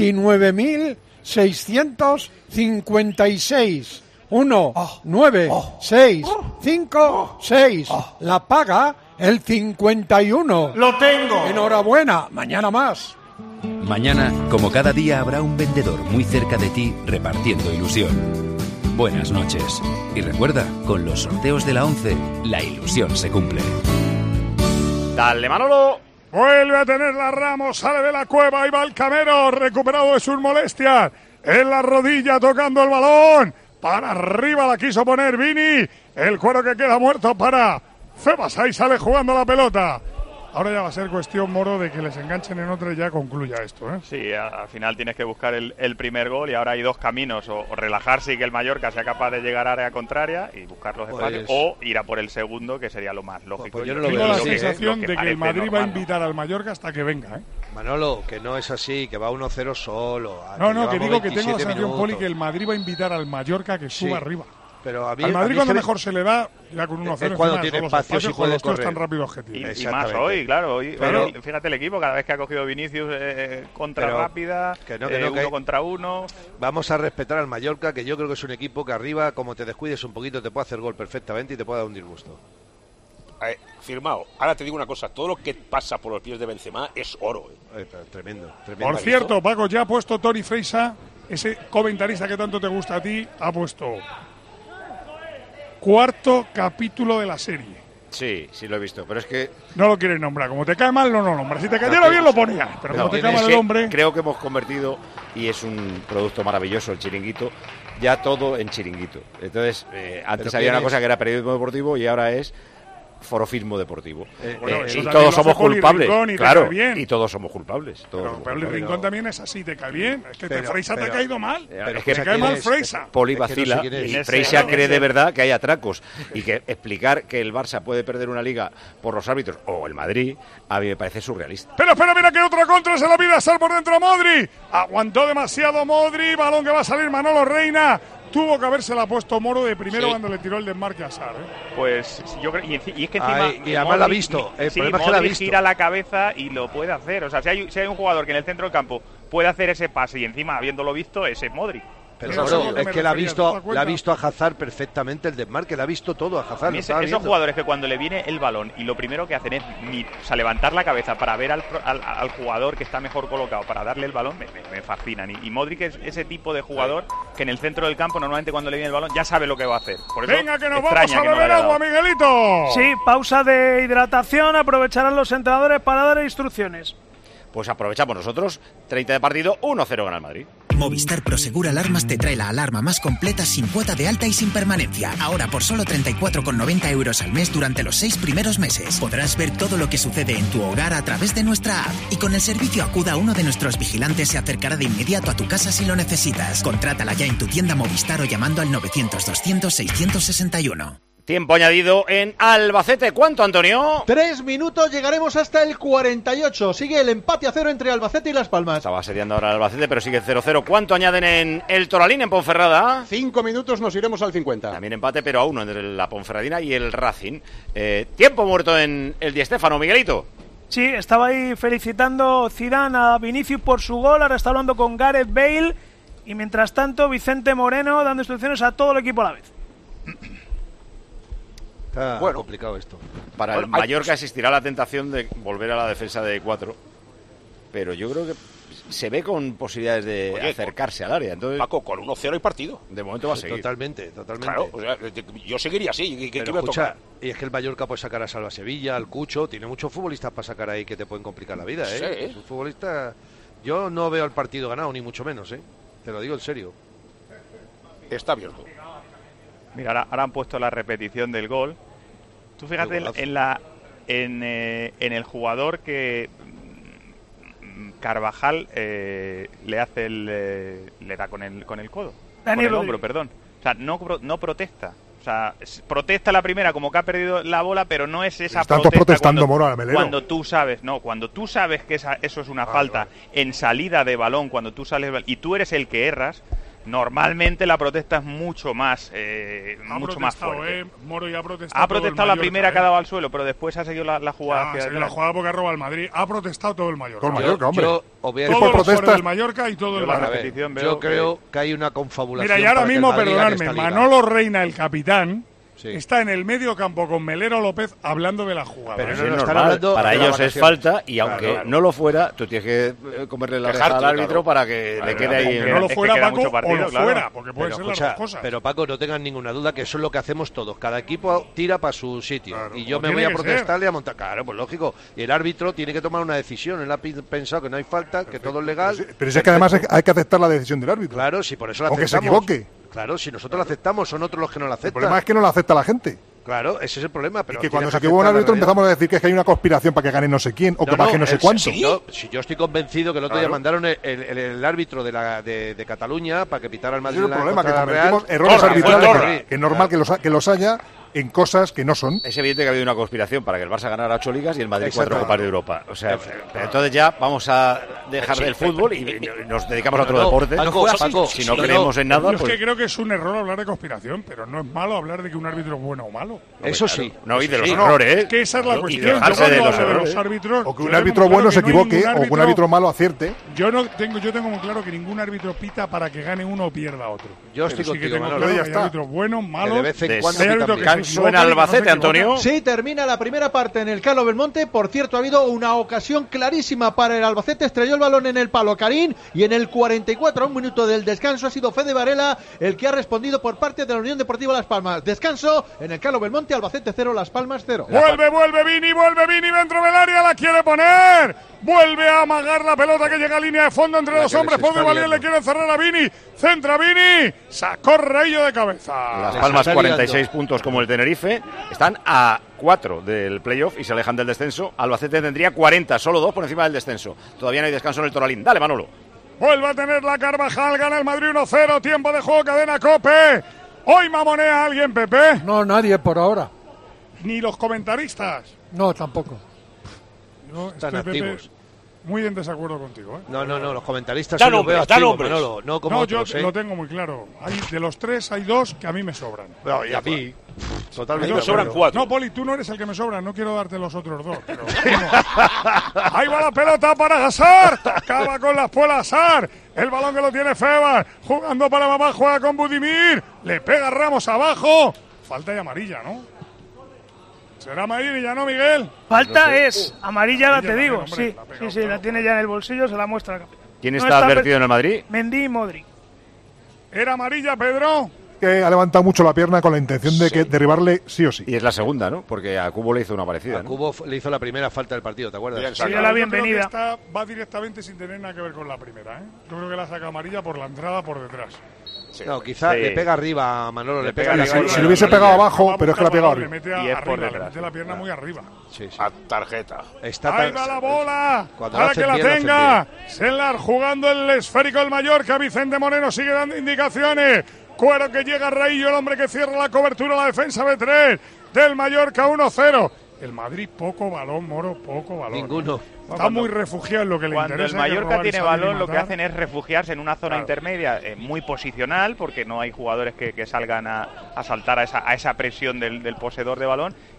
19.656. 1, 9, 6, 5, 6. La paga el 51. ¡Lo tengo! Enhorabuena, mañana más. Mañana, como cada día, habrá un vendedor muy cerca de ti repartiendo ilusión. Buenas noches. Y recuerda, con los sorteos de la 11, la ilusión se cumple. Dale, Manolo. Vuelve a tener la Ramos, sale de la cueva, ahí va el Camero, recuperado de sus molestias. En la rodilla tocando el balón. Para arriba la quiso poner Vini. El cuero que queda muerto para Febas. Ahí sale jugando la pelota. Ahora ya va a ser cuestión, Moro, de que les enganchen en otra y ya concluya esto, ¿eh? Sí, al final tienes que buscar el primer gol y ahora hay dos caminos, o relajarse y que el Mallorca sea capaz de llegar a área contraria y buscar los espacios, o ir a por el segundo, que sería lo más lógico. Yo tengo la sensación de que el Madrid va a invitar al Mallorca hasta que venga, ¿eh? Manolo, que no es así, que va 1-0 solo. No, que digo que tengo la sensación, Poli, que el Madrid va a invitar al Mallorca que suba arriba. Pero al Madrid cuando mejor se le da, ya con 1-0 es cuando tiene espacios y puede correr. Tan rápido objetivo. Y más hoy, claro. Pero fíjate el equipo, cada vez que ha cogido Vinicius rápida, uno contra uno. Vamos a respetar al Mallorca, que yo creo que es un equipo que arriba, como te descuides un poquito, te puede hacer gol perfectamente y te puede dar un disgusto. Firmado. Ahora te digo una cosa, todo lo que pasa por los pies de Benzema es oro. Tremendo. Por cierto, Paco, ya ha puesto Toni Freixa, ese comentarista que tanto te gusta a ti, ha puesto 4º capítulo de la serie. Sí, lo he visto, pero es que... No lo quieres nombrar, como te cae mal, no lo nombras. Si te cayera bien lo ponías, pero como te cae mal el hombre... Creo que hemos convertido, y es un producto maravilloso el chiringuito, ya todo en chiringuito. Entonces, antes había una cosa que era periodismo deportivo y ahora es forofismo deportivo. Y todos somos culpables. Claro, y todos somos culpables. Pero el Rincón también es así, te cae bien. Es que Freixa te ha caído mal. Es que te cae mal Freixa. Poli vacila y Freixa cree de verdad que hay atracos. Y que explicar que el Barça puede perder una liga por los árbitros, o el Madrid, a mí me parece surrealista. Pero espera, mira que otra contra se la pide a Sar por dentro Modri. Aguantó demasiado Modri, balón que va a salir Manolo Reina. Tuvo que habérsela puesto Moro de primero cuando le tiró el desmarque a Sar, ¿eh? Pues yo creo, y es que encima y además la ha visto. El problema es que la ha visto. Gira la cabeza y lo puede hacer. O sea, si hay un jugador que en el centro del campo puede hacer ese pase y encima habiéndolo visto, ese es Modri. Pero es que la ha visto a Hazard perfectamente el desmarque, la ha visto todo a Hazard. Esos jugadores que cuando le viene el balón y lo primero que hacen es levantar la cabeza para ver al jugador que está mejor colocado para darle el balón, me fascinan. Y Modric es ese tipo de jugador que en el centro del campo normalmente cuando le viene el balón ya sabe lo que va a hacer. Por eso venga, que nos vamos a beber agua, Miguelito. Sí, pausa de hidratación, aprovecharán los entrenadores para dar instrucciones. Pues aprovechamos nosotros, 30 de partido, 1-0 gana el Madrid. Movistar Prosegur Alarmas te trae la alarma más completa sin cuota de alta y sin permanencia. Ahora por solo 34,90 € al mes durante los 6 primeros meses. Podrás ver todo lo que sucede en tu hogar a través de nuestra app. Y con el servicio Acuda, uno de nuestros vigilantes se acercará de inmediato a tu casa si lo necesitas. Contrátala ya en tu tienda Movistar o llamando al 900-200-661. Tiempo añadido en Albacete. ¿Cuánto, Antonio? 3 minutos, llegaremos hasta el 48. Sigue el empate a 0 entre Albacete y Las Palmas. Estaba seriando ahora el Albacete, pero sigue 0-0. ¿Cuánto añaden en el Toralín, en Ponferrada? 5 minutos, nos iremos al 50. También empate, pero a 1 entre la Ponferradina y el Racing. Tiempo muerto en el Di Stéfano, Miguelito. Sí, estaba ahí felicitando Zidane a Vinicius por su gol. Ahora está hablando con Gareth Bale. Y mientras tanto, Vicente Moreno dando instrucciones a todo el equipo a la vez. Está complicado esto. Para el Mallorca existirá la tentación de volver a la defensa de 4. pero yo creo que se ve con posibilidades de acercarse al área. Entonces, Paco, con 1-0 hay partido. De momento va a seguir. Totalmente. Claro, o sea, yo seguiría así. ¿Qué me toca? Y es que el Mallorca puede sacar a Salva Sevilla, al Cucho, tiene muchos futbolistas para sacar ahí que te pueden complicar la vida, ¿eh? Sí. Un futbolista... Yo no veo el partido ganado, ni mucho menos, ¿eh? Te lo digo en serio. Está abierto. Mira, ahora han puesto la repetición del gol. Tú fíjate en el jugador que Carvajal le hace le da con el codo, con el hombro, perdón. O sea, no protesta. O sea, protesta la primera como que ha perdido la bola, pero no es esa protesta protestando, cuando tú sabes que eso es una falta en salida de balón, cuando tú sales y tú eres el que erras. Normalmente la protesta es mucho más fuerte. Moro ya ha protestado la primera que ha dado al suelo, pero después ha seguido la jugada. La jugada porque ha robado el Madrid. Ha protestado todo el Mallorca. Todo el Mallorca, hombre. Todos los fuera del Mallorca y todo el Madrid. Yo creo que hay una confabulación. Mira, y ahora mismo, perdonadme, Manolo Reina, el capitán, está en el medio campo con Melero López hablando de la jugada. Pero no están hablando para ellos es falta y aunque no lo fuera, tú tienes que comerle la oreja al árbitro para que le quede ahí. No lo fuera, Paco, o lo fuera, porque puede ser las dos cosas. Pero Paco, no tengan ninguna duda que eso es lo que hacemos todos. Cada equipo tira para su sitio. Y yo me voy a protestarle a montar. Claro, pues lógico. Y el árbitro tiene que tomar una decisión. Él ha pensado que no hay falta, que todo es legal. Pero es que además hay que aceptar la decisión del árbitro. Claro, sí, por eso la aunque aceptamos. Aunque se equivoque. Claro, si nosotros la aceptamos, son otros los que no la aceptan. El problema es que no la acepta la gente. Claro, ese es el problema. Pero y que cuando se equivoca un árbitro empezamos a decir que es que hay una conspiración para que gane no sé quién o que baje no sé cuánto. Si yo estoy convencido que el otro día mandaron el árbitro de Cataluña para que pitara el Madrid. Ese es el problema, que cometimos errores arbitrales, que es normal que los haya en cosas que no son. Es evidente que ha habido una conspiración para que el Barça ganara 8 ligas y el Madrid 4 Copas de Europa. O sea, entonces ya vamos a dejar el fútbol y nos dedicamos a otro deporte. Paco, si no creemos en nada, yo es que creo que es un error hablar de conspiración, pero no es malo hablar de que un árbitro es bueno o malo. Eso sí. No, y de los errores. Que esa es la cuestión. De los árbitros, o que un árbitro bueno se equivoque o que un árbitro malo acierte. Yo tengo muy claro que ningún árbitro pita para que gane uno o pierda otro. Yo estoy contigo, Manolo. Hay árbitros buenos, malos. De vez en cuando hay árbitros que se equivocan. Albacete, Antonio. Sí, termina la primera parte en el Carlos Belmonte. Por cierto, ha habido una ocasión clarísima para el Albacete. Estrelló el balón en el palo Karim y en el 44, a un minuto del descanso, ha sido Fede Varela el que ha respondido por parte de la Unión Deportiva Las Palmas. Descanso en el Carlos Belmonte, Albacete 0, Las Palmas 0. Vuelve Vini dentro del área, la quiere poner. Vuelve a amagar la pelota que llega a línea de fondo entre dos hombres. Fede Valier le quiere cerrar a Vini. Centra Vini. Sacó Raillo de cabeza. Las Palmas 46 puntos como el Tenerife. Están a 4 del playoff y se alejan del descenso. Albacete tendría 40, solo 2 por encima del descenso. Todavía no hay descanso en el Toralín. Dale, Manolo. Vuelve a tener la Carvajal. Gana el Madrid 1-0. Tiempo de juego, cadena COPE. ¿Hoy mamonea a alguien, Pepe? No, nadie por ahora. ¿Ni los comentaristas? No, tampoco. Están activos. Muy en desacuerdo contigo, ¿eh? No, los comentaristas dan los hombres, veo activos, Manolo, no como otros, yo lo tengo muy claro. De los 3 hay 2 que a mí me sobran. No, y a mí, totalmente. Me sobran 4. No, Poli, tú no eres el que me sobra, no quiero darte los otros 2. Pero, ahí va la pelota para Hazard, acaba con la espuela Hazard. El balón que lo tiene Febar, jugando para mamá, juega con Budimir, le pega Ramos abajo. Falta y amarilla, ¿no? ¿Será amarilla, no, Miguel? Falta es amarilla, la te digo. Sí, la tiene ya en el bolsillo, se la muestra el capitán. ¿Quién está advertido en el Madrid? Mendy y Modric. ¿Era amarilla, Pedro? Que ha levantado mucho la pierna con la intención de que derribarle sí o sí. Y es la segunda, ¿no? Porque a Cubo le hizo una parecida. A Cubo le hizo la primera falta del partido, ¿te acuerdas? Sí, la bienvenida. Esta va directamente sin tener nada que ver con la primera, ¿eh? Yo creo que la saca amarilla por la entrada por detrás. Sí. No, quizá le pega arriba a Manolo, le pega arriba. Si le hubiese pegado abajo, pero es que la ha pegado arriba. Y es por detrás. Le mete la pierna muy arriba. Sí. A tarjeta. Ahí va la bola. Para que la tenga. Sellar jugando el esférico del Mallorca. Vicente Moreno sigue dando indicaciones. Cuero que llega a Raillo, el hombre que cierra la cobertura, la defensa de 3 del Mallorca 1-0. El Madrid poco balón, Moro, poco balón. Ninguno. Está muy refugiado en lo que le interesa. Cuando el Mallorca tiene balón, lo que hacen es refugiarse en una zona intermedia muy posicional, porque no hay jugadores que salgan a saltar a esa presión del poseedor de balón.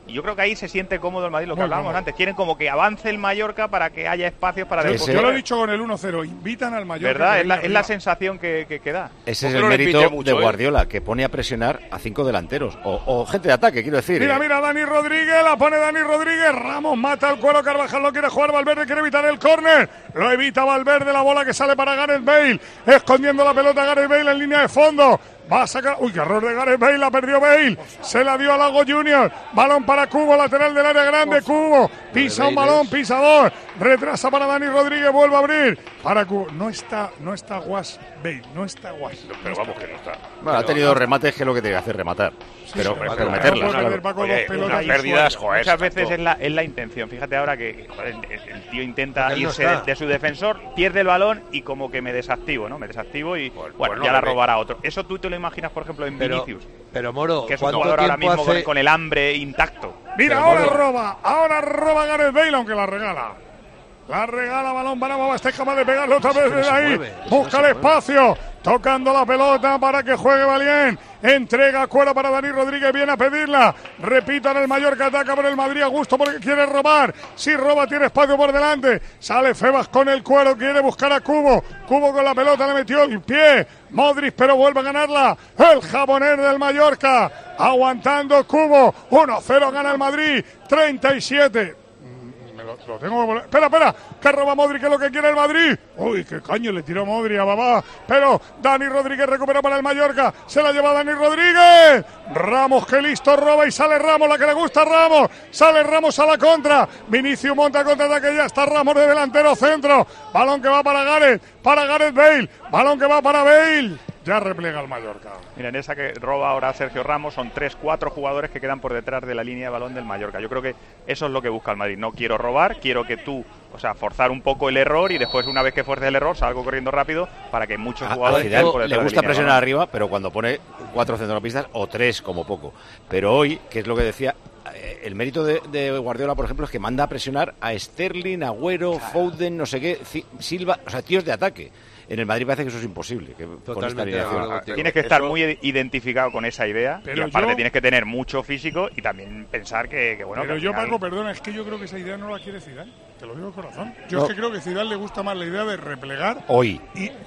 Y yo creo que ahí se siente cómodo el Madrid, lo que hablábamos antes. Quieren como que avance el Mallorca para que haya espacios para... Yo lo he dicho con el 1-0, invitan al Mallorca. ¿Verdad? Es la sensación que da. Ese es el mérito de Guardiola, que pone a presionar a 5 delanteros. O gente de ataque, quiero decir. Mira, Dani Rodríguez, la pone Dani Rodríguez. Ramos mata el cuero, Carvajal lo quiere jugar, Valverde quiere evitar el córner. Lo evita Valverde, la bola que sale para Gareth Bale. Escondiendo la pelota Gareth Bale en línea de fondo. Va a sacar... Uy, qué error de Gareth Bale, la perdió Bale. Se la dio a Lago Junior. Balón para Cubo, lateral del área grande. Cubo pisa un balón, pisa dos. Retrasa para Dani Rodríguez, vuelve a abrir. Para Cubo. No está Guas Bale, no está Guas. Pero vamos que no está. Bueno, ha tenido remates que es lo que tiene que hacer, rematar. Pero meterlas. Unas pérdidas, joder. Muchas veces es la intención. Fíjate ahora que el tío intenta irse de su defensor, pierde el balón y como que me desactivo, ¿no? Me desactivo y bueno, ya la robará otro. Eso tú te lo imaginas, por ejemplo, en Vinicius. Pero Moro, que es un jugador ahora mismo con el hambre intacto. Mira, ahora roba Gareth Bale, aunque la regala. La regala, balón para Baba, está capaz de pegarlo otra vez desde ahí. Busca el espacio, tocando la pelota para que juegue Valien. Entrega Cuero para Dani Rodríguez, viene a pedirla. Repitan el Mallorca, ataca por el Madrid a gusto porque quiere robar. Si roba tiene espacio por delante. Sale Febas con el Cuero, quiere buscar a Cubo. Cubo con la pelota, le metió el pie. Modric, pero vuelve a ganarla. El japonés del Mallorca, aguantando Cubo. 1-0 gana el Madrid, 37. Lo tengo. Espera, que roba Modric, que es lo que quiere el Madrid. Uy, qué caño le tiró Modric a Babá. Pero Dani Rodríguez recupera para el Mallorca. Se la lleva Dani Rodríguez. Ramos, que listo, roba y sale Ramos, la que le gusta a Ramos. Sale Ramos a la contra. Vinicius monta contra ataque, ya está Ramos de delantero centro. Balón que va para Gareth Bale. Balón que va para Bale. Ya replega el Mallorca. Mira, en esa que roba ahora Sergio Ramos son 3-4 jugadores que quedan por detrás de la línea de balón del Mallorca. Yo creo que eso es lo que busca el Madrid. No quiero robar, quiero que tú, forzar un poco el error y después, una vez que fuerces el error, salgo corriendo rápido para que muchos jugadores queden por detrás. Le gusta presionar arriba, pero cuando pone 4 centrocampistas o 3 como poco. Pero hoy, que es lo que decía, el mérito de Guardiola, por ejemplo, es que manda a presionar a Sterling, Agüero, Foden, no sé qué, Silva, tíos de ataque. En el Madrid parece que eso es imposible. Tienes que estar muy identificado con esa idea, pero y aparte tienes que tener mucho físico y también pensar que bueno. Pero yo, Paco, perdona, es que yo creo que esa idea no la quiere Zidane. Te lo digo de corazón. Yo es que creo que Zidane le gusta más la idea de replegar. Hoy,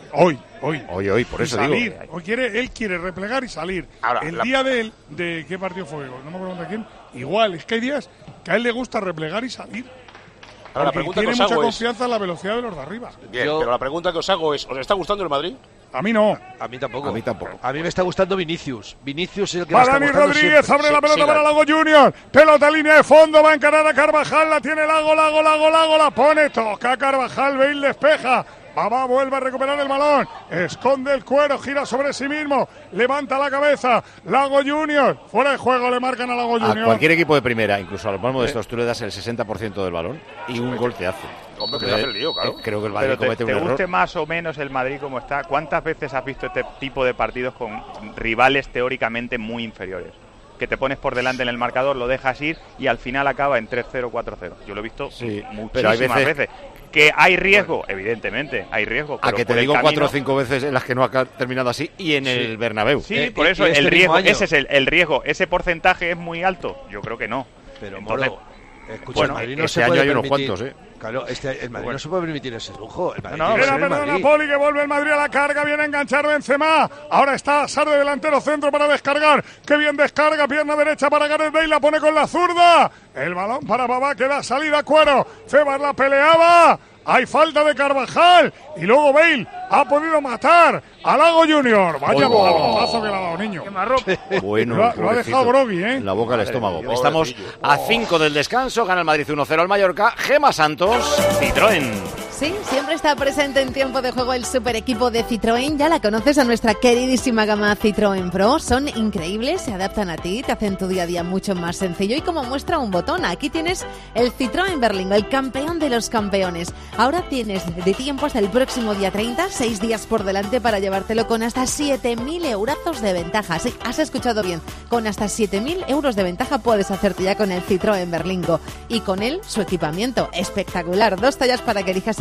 por eso salir. digo. Hoy él quiere replegar y salir. Ahora, el día de ¿qué partido fue? No me acuerdo de quién. Igual, es que hay días que a él le gusta replegar y salir. Ahora, la pregunta tiene que os mucha hago confianza en la velocidad de los de arriba. Bien, pero la pregunta que os hago es, ¿os está gustando el Madrid? A mí no. A mí tampoco. A mí me está gustando Vinicius. Vinicius es el que me está gustando Rodríguez siempre. Abre la pelota para Lago Junior. Pelota línea de fondo, va a encarar a Carvajal, la tiene Lago, la pone, toca Carvajal, Bale despeja. Babá vuelve a recuperar el balón, esconde el Cuero, gira sobre sí mismo, levanta la cabeza, Lago Junior, fuera de juego, le marcan a Lago Junior. A cualquier equipo de primera, incluso a los más modestos, tú le das el 60% del balón y un gol te hace. Hombre, que te hace el lío, claro. Creo que el Madrid comete un error. ¿Te guste más o menos el Madrid como está? ¿Cuántas veces has visto este tipo de partidos con rivales teóricamente muy inferiores? Que te pones por delante en el marcador, lo dejas ir y al final acaba en 3-0, 4-0. Yo lo he visto muchísimas veces. Que hay riesgo, evidentemente, hay riesgo. Pero a que te digo 4 o 5 veces en las que no ha terminado así y en el Bernabéu. Sí, por eso el riesgo, ese es el riesgo. ¿Ese porcentaje es muy alto? Yo creo que no. Pero entonces, escucha, el Madrid no este se año puede hay unos permitir, cuantos, Claro, el Madrid no se puede permitir ese lujo. El Madrid perdona, Poli, que vuelve el Madrid a la carga, viene a enganchar Benzema. Ahora está Sar de delantero centro para descargar. Qué bien descarga, pierna derecha para Gareth Bale, la pone con la zurda. El balón para Babá, que da salida a Cuero. Febas la peleaba. Hay falta de Carvajal y luego Bale ha podido matar a Lago Junior. Vaya balonazo que le ha dado, niño. Qué marrón. Bueno, lo ha dejado groggy, ¿eh? En la boca del estómago. Estamos a 5 del descanso. Gana el Madrid 1-0 al Mallorca. Gema Santos, Citroën. Sí, siempre está presente en tiempo de juego el super equipo de Citroën. Ya la conoces, a nuestra queridísima gama Citroën Pro. Son increíbles, se adaptan a ti, te hacen tu día a día mucho más sencillo. Y como muestra un botón, aquí tienes el Citroën Berlingo, el campeón de los campeones. Ahora tienes de tiempo hasta el próximo día 30, 6 días por delante para llevártelo con hasta 7.000 eurazos de ventaja. Sí, has escuchado bien, con hasta 7.000 euros de ventaja puedes hacerte ya con el Citroën Berlingo. Y con él, su equipamiento espectacular. 2 tallas para que elijas en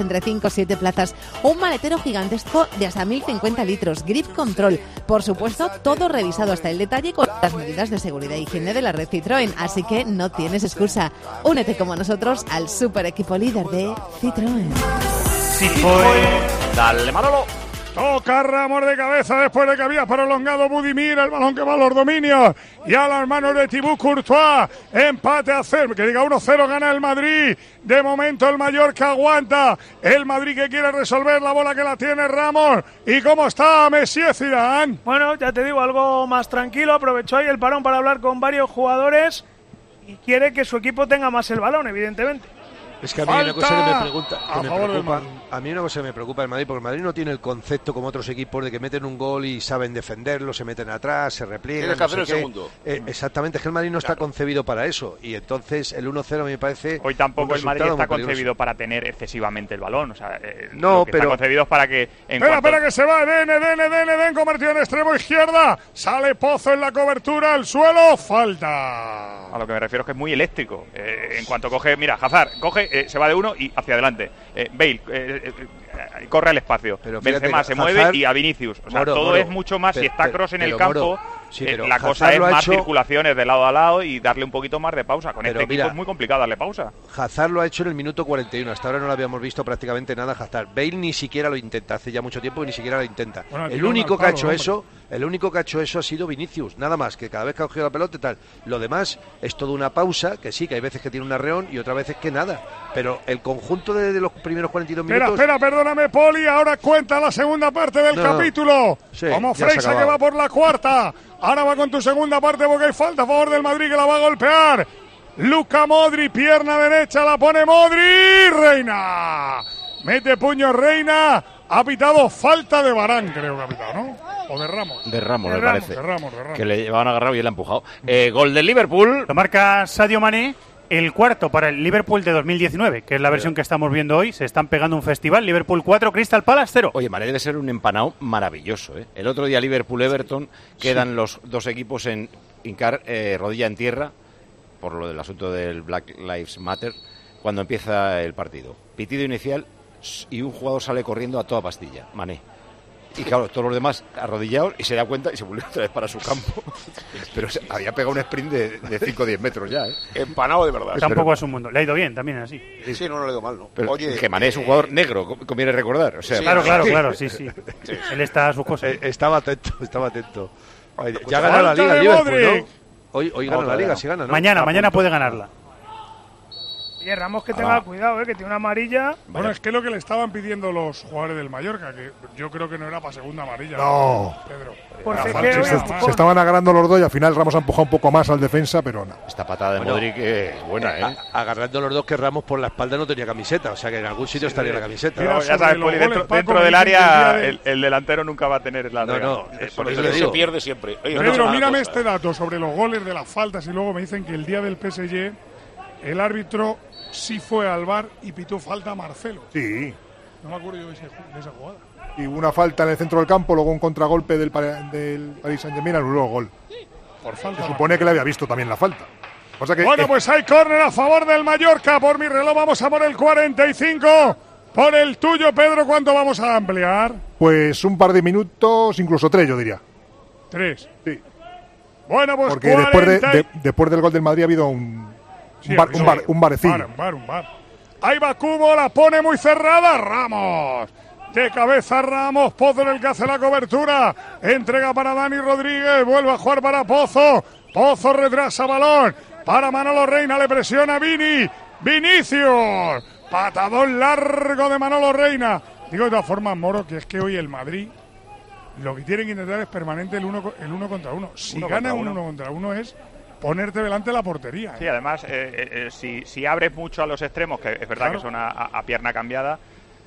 entre 5 o 7 plazas, un maletero gigantesco de hasta 1050 litros, grip control. Por supuesto, todo revisado hasta el detalle con las medidas de seguridad e higiene de la red Citroën, así que no tienes excusa. Únete como nosotros al super equipo líder de Citroën. Dale, Manolo. Toca Ramos de cabeza después de que había prolongado Budimir, el balón que va a los dominios y a las manos de Thibaut Courtois. Empate a 0, que diga 1-0, gana el Madrid. De momento el Mallorca aguanta. El Madrid que quiere resolver la bola que la tiene Ramos. ¿Y cómo está Messier Zidane? Bueno, ya te digo, algo más tranquilo. Aprovechó ahí el parón para hablar con varios jugadores y quiere que su equipo tenga más el balón, evidentemente. Es que a mí una cosa que me preocupa, a mí una cosa que me preocupa el Madrid, porque el Madrid no tiene el concepto como otros equipos de que meten un gol y saben defenderlo, se meten atrás, se repliegan. Tienes que hacer el segundo. Exactamente, es que el Madrid no está concebido para eso, y entonces el 1-0 me parece. Hoy tampoco el Madrid está concebido para tener excesivamente el balón, o sea, no, pero está concebido es para que. Espera que se va, Den convertido en extremo izquierda, sale Pozo en la cobertura, al suelo, falta. A lo que me refiero es que es muy eléctrico. En cuanto coge, mira, Hazard coge, se va de uno y hacia adelante. Bale corre al espacio. Benzema se mueve y a Vinicius. O sea, todo es mucho más. Si está Kroos en el campo, la cosa es más circulaciones de lado a lado y darle un poquito más de pausa. Con este equipo es muy complicado darle pausa. Hazard lo ha hecho en el minuto 41. Hasta ahora no lo habíamos visto prácticamente nada Hazard. Bale ni siquiera lo intenta. Hace ya mucho tiempo que ni siquiera lo intenta. Bueno, el único que ha hecho eso ha sido Vinicius. Nada más, que cada vez que ha cogido la pelota y tal. Lo demás es toda una pausa, que sí, que hay veces que tiene un arreón y otras veces que nada. Pero el conjunto de los primeros 42 minutos... Espera, perdóname, Poli. Ahora cuenta la segunda parte del capítulo. Sí, como Freisa que va por la cuarta. Ahora va con tu segunda parte porque hay falta a favor del Madrid que la va a golpear. Luka Modric, pierna derecha, la pone Modric. Reina. Mete puño Reina. Ha pitado falta de Varane, creo que ha pitado, ¿no? O de Ramos. De Ramos, me parece. De Ramos. Que le llevaban agarrado y él ha empujado. Gol del Liverpool. Lo marca Sadio Mané. El cuarto para el Liverpool de 2019, que es la versión que estamos viendo hoy. Se están pegando un festival. Liverpool 4, Crystal Palace 0. Oye, Mané debe ser un empanado maravilloso, ¿eh? El otro día Liverpool-Everton quedan los dos equipos en hincar rodilla en tierra por lo del asunto del Black Lives Matter cuando empieza el partido. Pitido inicial y un jugador sale corriendo a toda pastilla, Mané. Y claro, todos los demás arrodillados y se da cuenta y se vuelve otra vez para su campo. Pero había pegado un sprint de 5 o 10 metros ya, ¿eh? Empanado de verdad. Tampoco a su mundo. Le ha ido bien también así. Sí, no le ha ido mal, ¿no? Pero oye, que Mané es un jugador negro, conviene recordar. O sea, sí, claro, sí. Él está a sus cosas. Estaba atento. Ya gana la Liga el Liverpool, ¿no? Hoy gana la Liga, si gana, ¿no? Mañana puede ganarla. Oye, Ramos que tenga cuidado, que tiene una amarilla. Bueno, es que lo que le estaban pidiendo los jugadores del Mallorca, que yo creo que no era para segunda amarilla. No. Pedro. Se estaban agarrando los dos y al final Ramos ha empujado un poco más al defensa, pero no. Esta patada de Modric es buena, ¿eh? Agarrando los dos que Ramos por la espalda no tenía camiseta, o sea que en algún sitio estaría la camiseta. No, ya sabes, Poli, dentro del área el delantero nunca va a tener la regla. No, por eso se pierde siempre. Oye, Pedro, mírame este dato sobre los goles de las faltas y luego me dicen que el día del PSG el árbitro sí fue al VAR y pitó falta a Marcelo. Sí. No me acuerdo yo de esa jugada. Y una falta en el centro del campo, luego un contragolpe del Paris Saint-Germain al luego gol. Por falta. Se supone que le había visto también la falta. O sea que, bueno, pues hay córner a favor del Mallorca. Por mi reloj vamos a por el 45. Por el tuyo, Pedro, ¿cuánto vamos a ampliar? Pues un par de minutos, incluso 3, yo diría. 3. Sí. Bueno, pues porque después del gol del Madrid ha habido un varecillo. Un bar. Ahí va Cubo, la pone muy cerrada. Ramos. De cabeza Ramos. Pozo en el que hace la cobertura. Entrega para Dani Rodríguez. Vuelve a jugar para Pozo. Pozo retrasa balón. Para Manolo Reina. Le presiona Vini. Vinicius. Patadón largo de Manolo Reina. Digo de todas formas, Moro, que es que hoy el Madrid lo que tienen que intentar es permanente el uno contra uno. Si gana un 1 contra 1 es ponerte delante de la portería. Sí, además, si abres mucho a los extremos, que es verdad que son a pierna cambiada,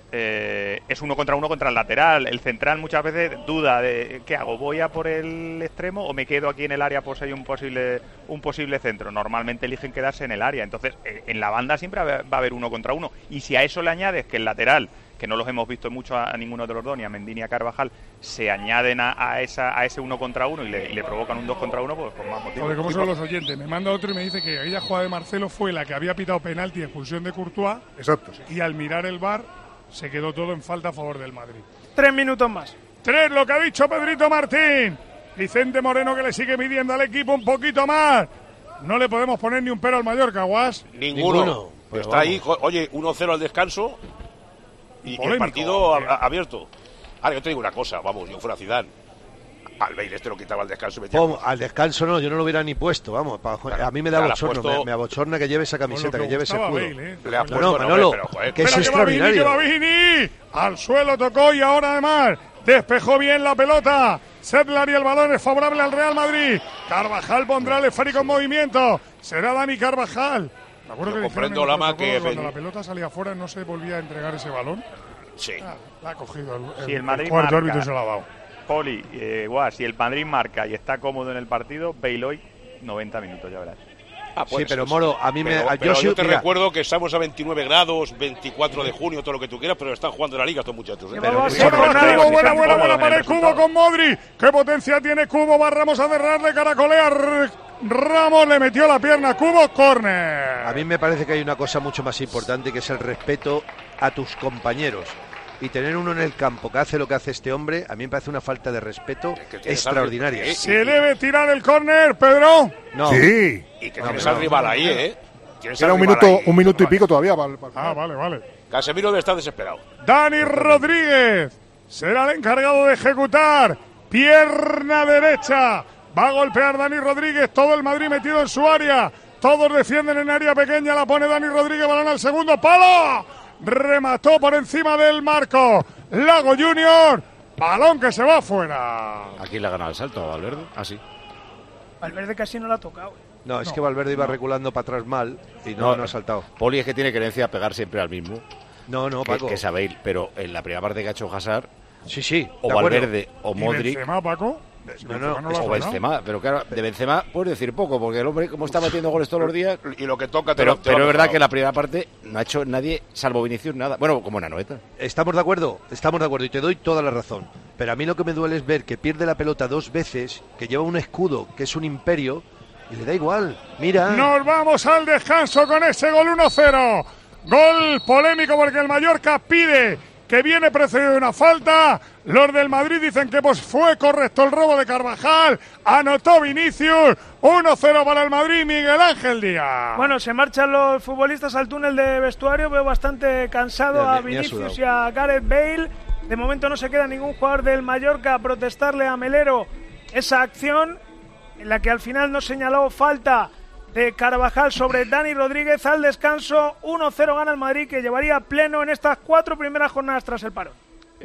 es 1 contra 1 contra el lateral. El central muchas veces duda de ¿qué hago? ¿Voy a por el extremo o me quedo aquí en el área por si hay un posible centro? Normalmente eligen quedarse en el área. Entonces, en la banda siempre va a haber 1 contra 1. Y si a eso le añades que el lateral, que no los hemos visto mucho a ninguno de los dos, ni a Mendy ni a Carvajal, se añaden a ese 1 contra 1 y le provocan un 2 contra 1, pues más motivo. Porque como son los oyentes, me manda otro y me dice que aquella jugada de Marcelo fue la que había pitado penalti y expulsión de Courtois. Exacto. Sí. Y al mirar el VAR se quedó todo en falta a favor del Madrid. 3 minutos más. 3, lo que ha dicho Pedrito Martín. Vicente Moreno que le sigue midiendo al equipo un poquito más. No le podemos poner ni un pero al Mallorca, Guas. Ninguno. Pues está ahí, oye, 1-0 al descanso y el partido abierto. Ahora, yo te digo una cosa, vamos, yo fuera Zidane, al Bale lo quitaba al descanso y metía. Al descanso no, yo no lo hubiera ni puesto, vamos. A mí me da bochorno, me abochorna que lleve esa camiseta, que lleve ese escudo. Le ha puesto, no, Manolo, que es extraordinario. Vini, al suelo tocó y ahora además despejó bien la pelota. Sedlar y el balón es favorable al Real Madrid. Carvajal pondrá el esférico en movimiento. Será Dani Carvajal. Me acuerdo que comprendo, Lama, que cuando la pelota salía afuera no se volvía a entregar ese balón. Sí. La ha cogido el Madrid cuarto marca, árbitro se lo ha dado. Poli, si el Madrid marca y está cómodo en el partido, Bale hoy 90 minutos, ya verás. Sí, pero Moro, a mí yo te recuerdo que estamos a 29 grados, 24 de junio, todo lo que tú quieras, pero están jugando en la liga estos muchachos. Buena pared, Cubo con Modri. ¿Qué potencia tiene Cubo? Va Ramos a cerrarle, caracolea. Ramos le metió la pierna, Cubo, córner. A mí me parece que hay una cosa mucho más importante, que es el respeto a tus compañeros. Y tener uno en el campo que hace lo que hace este hombre, a mí me parece una falta de respeto extraordinaria. ¿Se debe tirar el córner, Pedro? No. Sí. Y que tienes al rival ahí, ¿eh? Era un minuto y pico todavía. Vale. Casemiro debe estar desesperado. Dani Rodríguez será el encargado de ejecutar. Pierna derecha. Va a golpear Dani Rodríguez. Todo el Madrid metido en su área. Todos defienden en área pequeña. La pone Dani Rodríguez. Balón al segundo palo. Remató por encima del marco Lago Junior. Balón que se va afuera. Aquí le ha ganado el salto a Valverde. Sí. Valverde casi no la ha tocado. No, es que Valverde iba reculando para atrás mal y no ha saltado. Poli es que tiene creencia a pegar siempre al mismo. No, Paco. Que sabéis, pero en la primera parte que ha hecho Hazard, sí, o Valverde o Modric. Benzema, Paco? O Benzema, pero claro, de Benzema puedes decir poco, porque el hombre como está metiendo goles todos los días. Y lo que toca pero es verdad que en la primera parte no ha hecho nadie, salvo Vinicius, nada. Bueno, como en Anoeta. Estamos de acuerdo, y te doy toda la razón. Pero a mí lo que me duele es ver que pierde la pelota 2 veces, que lleva un escudo, que es un imperio, y le da igual. Mira. Nos vamos al descanso con ese gol 1-0. Gol polémico porque el Mallorca pide que viene precedido de una falta. Los del Madrid dicen que fue correcto el robo de Carvajal. Anotó Vinicius. 1-0 para el Madrid, Miguel Ángel Díaz. Bueno, se marchan los futbolistas al túnel de vestuario. Veo bastante cansado a Vinicius y a Gareth Bale. De momento no se queda ningún jugador del Mallorca a protestarle a Melero esa acción en la que al final no señaló falta de Carvajal sobre Dani Rodríguez. Al descanso, 1-0 gana el Madrid, que llevaría pleno en estas 4 primeras jornadas tras el parón.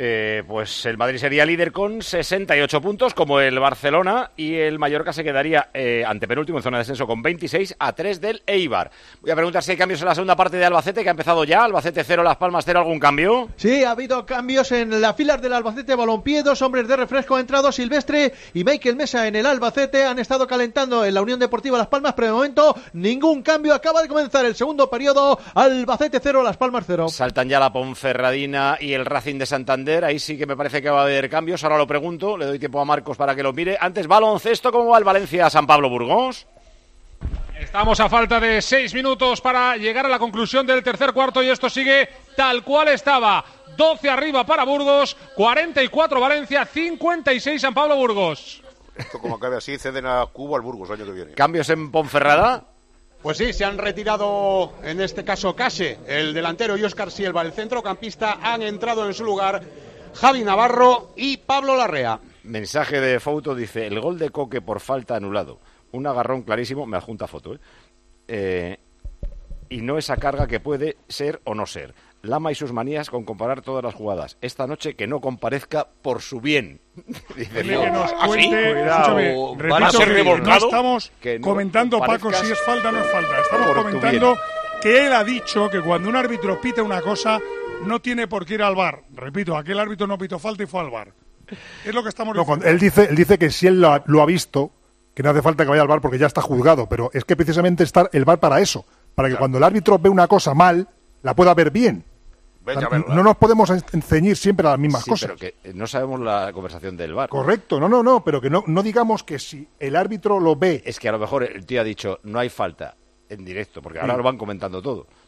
Pues el Madrid sería líder con 68 puntos, como el Barcelona, y el Mallorca se quedaría antepenúltimo en zona de descenso con 26 a 3 del Eibar. Voy a preguntar si hay cambios en la segunda parte de Albacete, que ha empezado ya. Albacete 0, Las Palmas 0, ¿algún cambio? Sí, ha habido cambios en las filas del Albacete Balompié. 2 hombres de refresco han entrado, Silvestre y Michael Mesa en el Albacete. Han estado calentando en la Unión Deportiva Las Palmas, pero de momento ningún cambio. Acaba de comenzar el segundo periodo. Albacete 0, Las Palmas 0. Saltan ya la Ponferradina y el Racing de Santander. Ahí sí que me parece que va a haber cambios. Ahora lo pregunto, le doy tiempo a Marcos para que lo mire. Antes, baloncesto, ¿cómo va el Valencia-San Pablo Burgos? Estamos a falta de 6 minutos para llegar a la conclusión del tercer cuarto y esto sigue tal cual estaba. 12 arriba para Burgos, 44 Valencia, 56 San Pablo Burgos. Esto como acabe así, ceden a Cubo al Burgos el año que viene. ¿Cambios en Ponferrada? Pues sí, se han retirado, en este caso Case, el delantero, y Óscar Silva, el centrocampista. Han entrado en su lugar Javi Navarro y Pablo Larrea. Mensaje de Fouto, dice, el gol de Coque por falta anulado. Un agarrón clarísimo, me adjunta foto, y no esa carga que puede ser o no ser. Lama y sus manías con comparar todas las jugadas. Esta noche que no comparezca por su bien. Dice, que nos cuente, escúchame, repito, no estamos comentando, Paco, si es falta o no es falta. Estamos comentando que él ha dicho que cuando un árbitro pita una cosa, no tiene por qué ir al VAR. Repito, aquel árbitro no pitó falta y fue al VAR. Es lo que estamos diciendo. Él dice que si él lo ha visto, que no hace falta que vaya al VAR porque ya está juzgado, pero es que precisamente está el VAR para eso, para que cuando el árbitro ve una cosa mal, la pueda ver bien. No nos podemos ceñir siempre a las mismas cosas. Pero que no sabemos la conversación del VAR. Correcto, no, pero que no digamos que si el árbitro lo ve... Es que a lo mejor el tío ha dicho, no hay falta en directo, porque ahora lo van comentando todo.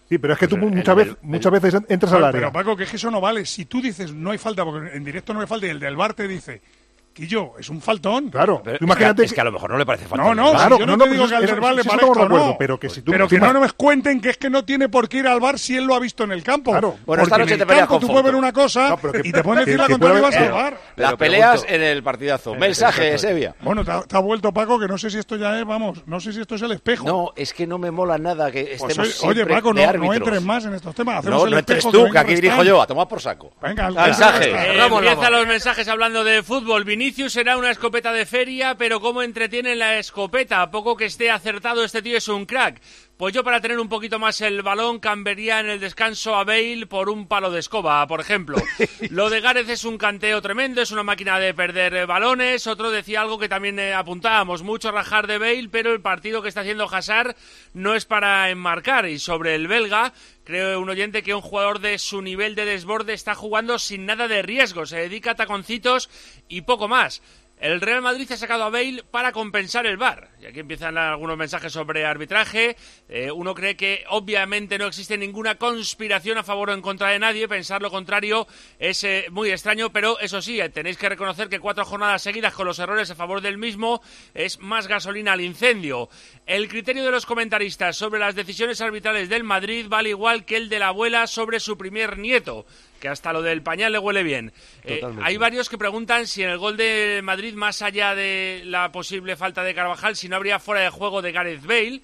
Sí, pero es que tú muchas veces entras al área. Pero Paco, que es que eso no vale. Si tú dices no hay falta, porque en directo no hay falta, y el del VAR te dice... Quillo, es un faltón. Claro. Imagínate que a lo mejor no le parece falta. No, claro, si yo no te digo que al del VAR le parezca o no. Pero que si tú que no nos cuenten que es que no tiene por qué ir al VAR si él lo ha visto en el campo. Claro. Bueno, esta noche te peleas con tú puedes ver una cosa y te pueden decir la contraria y vas al VAR. Las peleas en el partidazo. Mensaje, Sevilla. Bueno, te ha vuelto, Paco, que no sé si esto ya es, no sé si esto es el espejo. No, es que no me mola nada que estemos Oye, Paco, no entres más en estos temas. No entres tú, que aquí dirijo yo, a tomar por saco. Venga, mensaje. Empiezan los mensajes hablando de fútbol. Vinicius será una escopeta de feria, pero cómo entretiene la escopeta. A poco que esté acertado, este tío es un crack. Pues yo, para tener un poquito más el balón, cambiaría en el descanso a Bale por un palo de escoba, por ejemplo. Lo de Gareth es un canteo tremendo, es una máquina de perder balones. Otro decía algo que también apuntábamos, mucho rajar de Bale, pero el partido que está haciendo Hazard no es para enmarcar. Y sobre el belga, creo un oyente que un jugador de su nivel de desborde está jugando sin nada de riesgo, se dedica a taconcitos y poco más. El Real Madrid ha sacado a Bale para compensar el VAR. Y aquí empiezan algunos mensajes sobre arbitraje. Uno cree que obviamente no existe ninguna conspiración a favor o en contra de nadie. Pensar lo contrario es muy extraño, pero eso sí, tenéis que reconocer que 4 jornadas seguidas con los errores a favor del mismo es más gasolina al incendio. El criterio de los comentaristas sobre las decisiones arbitrales del Madrid vale igual que el de la abuela sobre su primer nieto, que hasta lo del pañal le huele bien. Hay varios que preguntan si en el gol de Madrid, más allá de la posible falta de Carvajal, si no habría fuera de juego de Gareth Bale.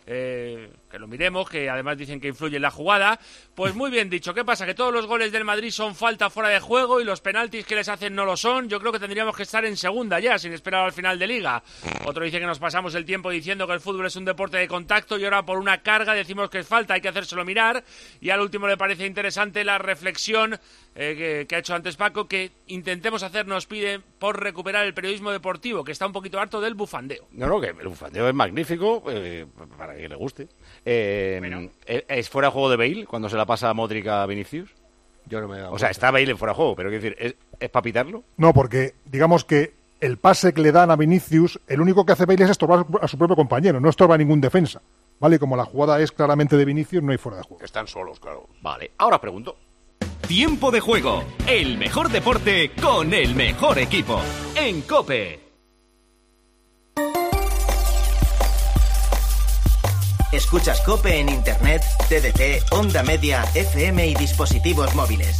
Que lo miremos, que además dicen que influye en la jugada. Pues muy bien dicho. ¿Qué pasa? Que todos los goles del Madrid son falta fuera de juego y los penaltis que les hacen no lo son. Yo creo que tendríamos que estar en segunda ya, sin esperar al final de Liga. Otro dice que nos pasamos el tiempo diciendo que el fútbol es un deporte de contacto y ahora por una carga decimos que es falta, hay que hacérselo mirar. Y al último le parece interesante la reflexión que ha hecho antes Paco, que intentemos hacer, nos pide, por recuperar el periodismo deportivo, que está un poquito harto del bufandeo. No, que el bufandeo es magnífico, para que le guste. ¿Es fuera de juego de Bale cuando se la pasa a Modric a Vinicius? Yo no me hago. O sea, está Bale en fuera de juego, pero quiero decir, ¿es para pitarlo? No, porque digamos que el pase que le dan a Vinicius, el único que hace Bale es estorbar a su propio compañero, no estorba a ningún defensa. ¿Vale? Como la jugada es claramente de Vinicius, no hay fuera de juego. Están solos, claro. Vale, ahora pregunto. Tiempo de juego, el mejor deporte con el mejor equipo. En COPE. Escuchas COPE en Internet, TDT, Onda Media, FM y dispositivos móviles.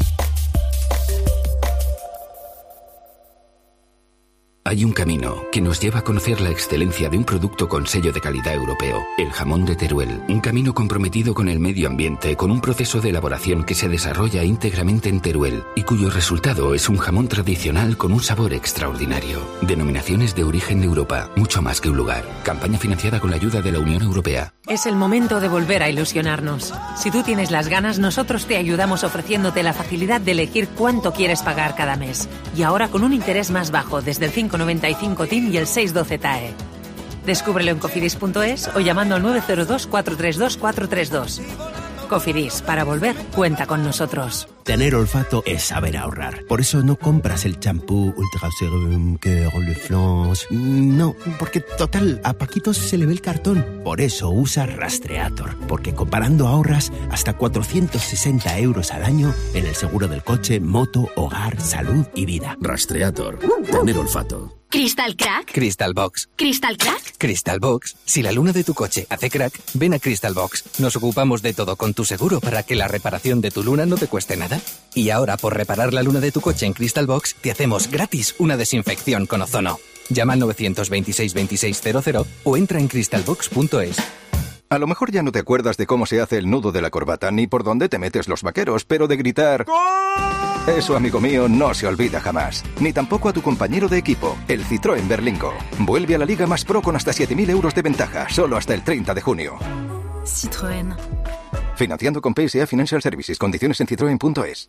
Hay un camino que nos lleva a conocer la excelencia de un producto con sello de calidad europeo, el jamón de Teruel. Un camino comprometido con el medio ambiente, con un proceso de elaboración que se desarrolla íntegramente en Teruel y cuyo resultado es un jamón tradicional con un sabor extraordinario. Denominaciones de origen de Europa, mucho más que un lugar. Campaña financiada con la ayuda de la Unión Europea. Es el momento de volver a ilusionarnos. Si tú tienes las ganas, nosotros te ayudamos ofreciéndote la facilidad de elegir cuánto quieres pagar cada mes. Y ahora con un interés más bajo, desde el 5,95 TIN y el 6,12 TAE. Descúbrelo en cofidis.es o llamando al 902 432 432. Cofidis, para volver, cuenta con nosotros. Tener olfato es saber ahorrar. Por eso no compras el champú Ultra Serum que Roleflons. No, porque total, a Paquito se le ve el cartón. Por eso usa Rastreator. Porque comparando ahorras hasta 460 euros al año en el seguro del coche, moto, hogar, salud y vida. Rastreator. Tener olfato. ¿Crystal Crack? Crystal Box. ¿Crystal Crack? Crystal Box. Si la luna de tu coche hace crack, ven a Crystal Box. Nos ocupamos de todo con tu seguro para que la reparación de tu luna no te cueste nada. Y ahora, por reparar la luna de tu coche en Crystal Box, te hacemos gratis una desinfección con ozono. Llama al 926 2600 o entra en crystalbox.es. A lo mejor ya no te acuerdas de cómo se hace el nudo de la corbata ni por dónde te metes los vaqueros, pero de gritar ¡Gol! Eso, amigo mío, no se olvida jamás. Ni tampoco a tu compañero de equipo, el Citroën Berlingo. Vuelve a la Liga Más Pro con hasta 7.000 euros de ventaja, solo hasta el 30 de junio. Citroën. Financiando con PSA Financial Services. Condiciones en citroen.es.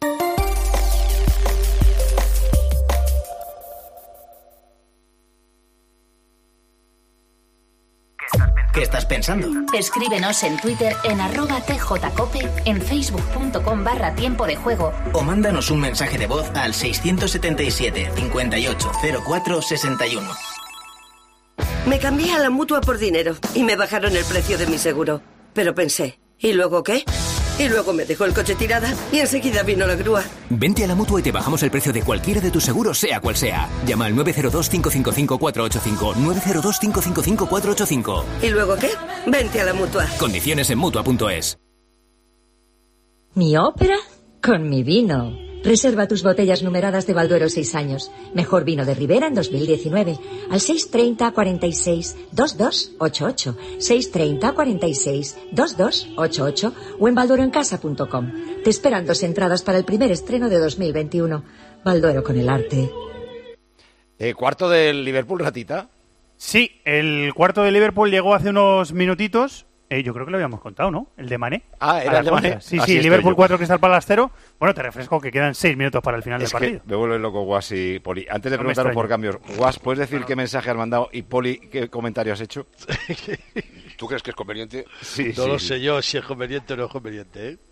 ¿Qué estás pensando? Escríbenos en Twitter en @tjcope, en facebook.com/tiempo de juego. O mándanos un mensaje de voz al 677 58 04 61. Me cambié a la Mutua por dinero y me bajaron el precio de mi seguro. Pero pensé, ¿y luego qué? Y luego me dejó el coche tirada y enseguida vino la grúa. Vente a la Mutua y te bajamos el precio de cualquiera de tus seguros, sea cual sea. Llama al 902-555-485. 902-555-485. ¿Y luego qué? Vente a la Mutua. Condiciones en Mutua.es. Mi ópera con mi vino. Reserva tus botellas numeradas de Balduero 6 años. Mejor vino de Ribera en 2019. Al 630 46 2288. 630 46 2288 o en baldueroencasa.com. Te esperan 2 entradas para el primer estreno de 2021. Balduero con el arte. ¿Cuarto del Liverpool, Ratita? Sí, el cuarto del Liverpool llegó hace unos minutitos. Yo creo que lo habíamos contado, ¿no? El de Mané. Ah, era el de Mané. Sí, sí, Liverpool 4, Crystal Palace 0. Bueno, te refresco que quedan 6 minutos para el final del partido. Me vuelve loco Guas y Poli. Antes de preguntaros por cambios, Guas, ¿puedes decir qué mensaje has mandado? Y Poli, ¿qué comentario has hecho? ¿Tú crees que es conveniente? Sí, no lo sé yo si es conveniente o no es conveniente, ¿eh?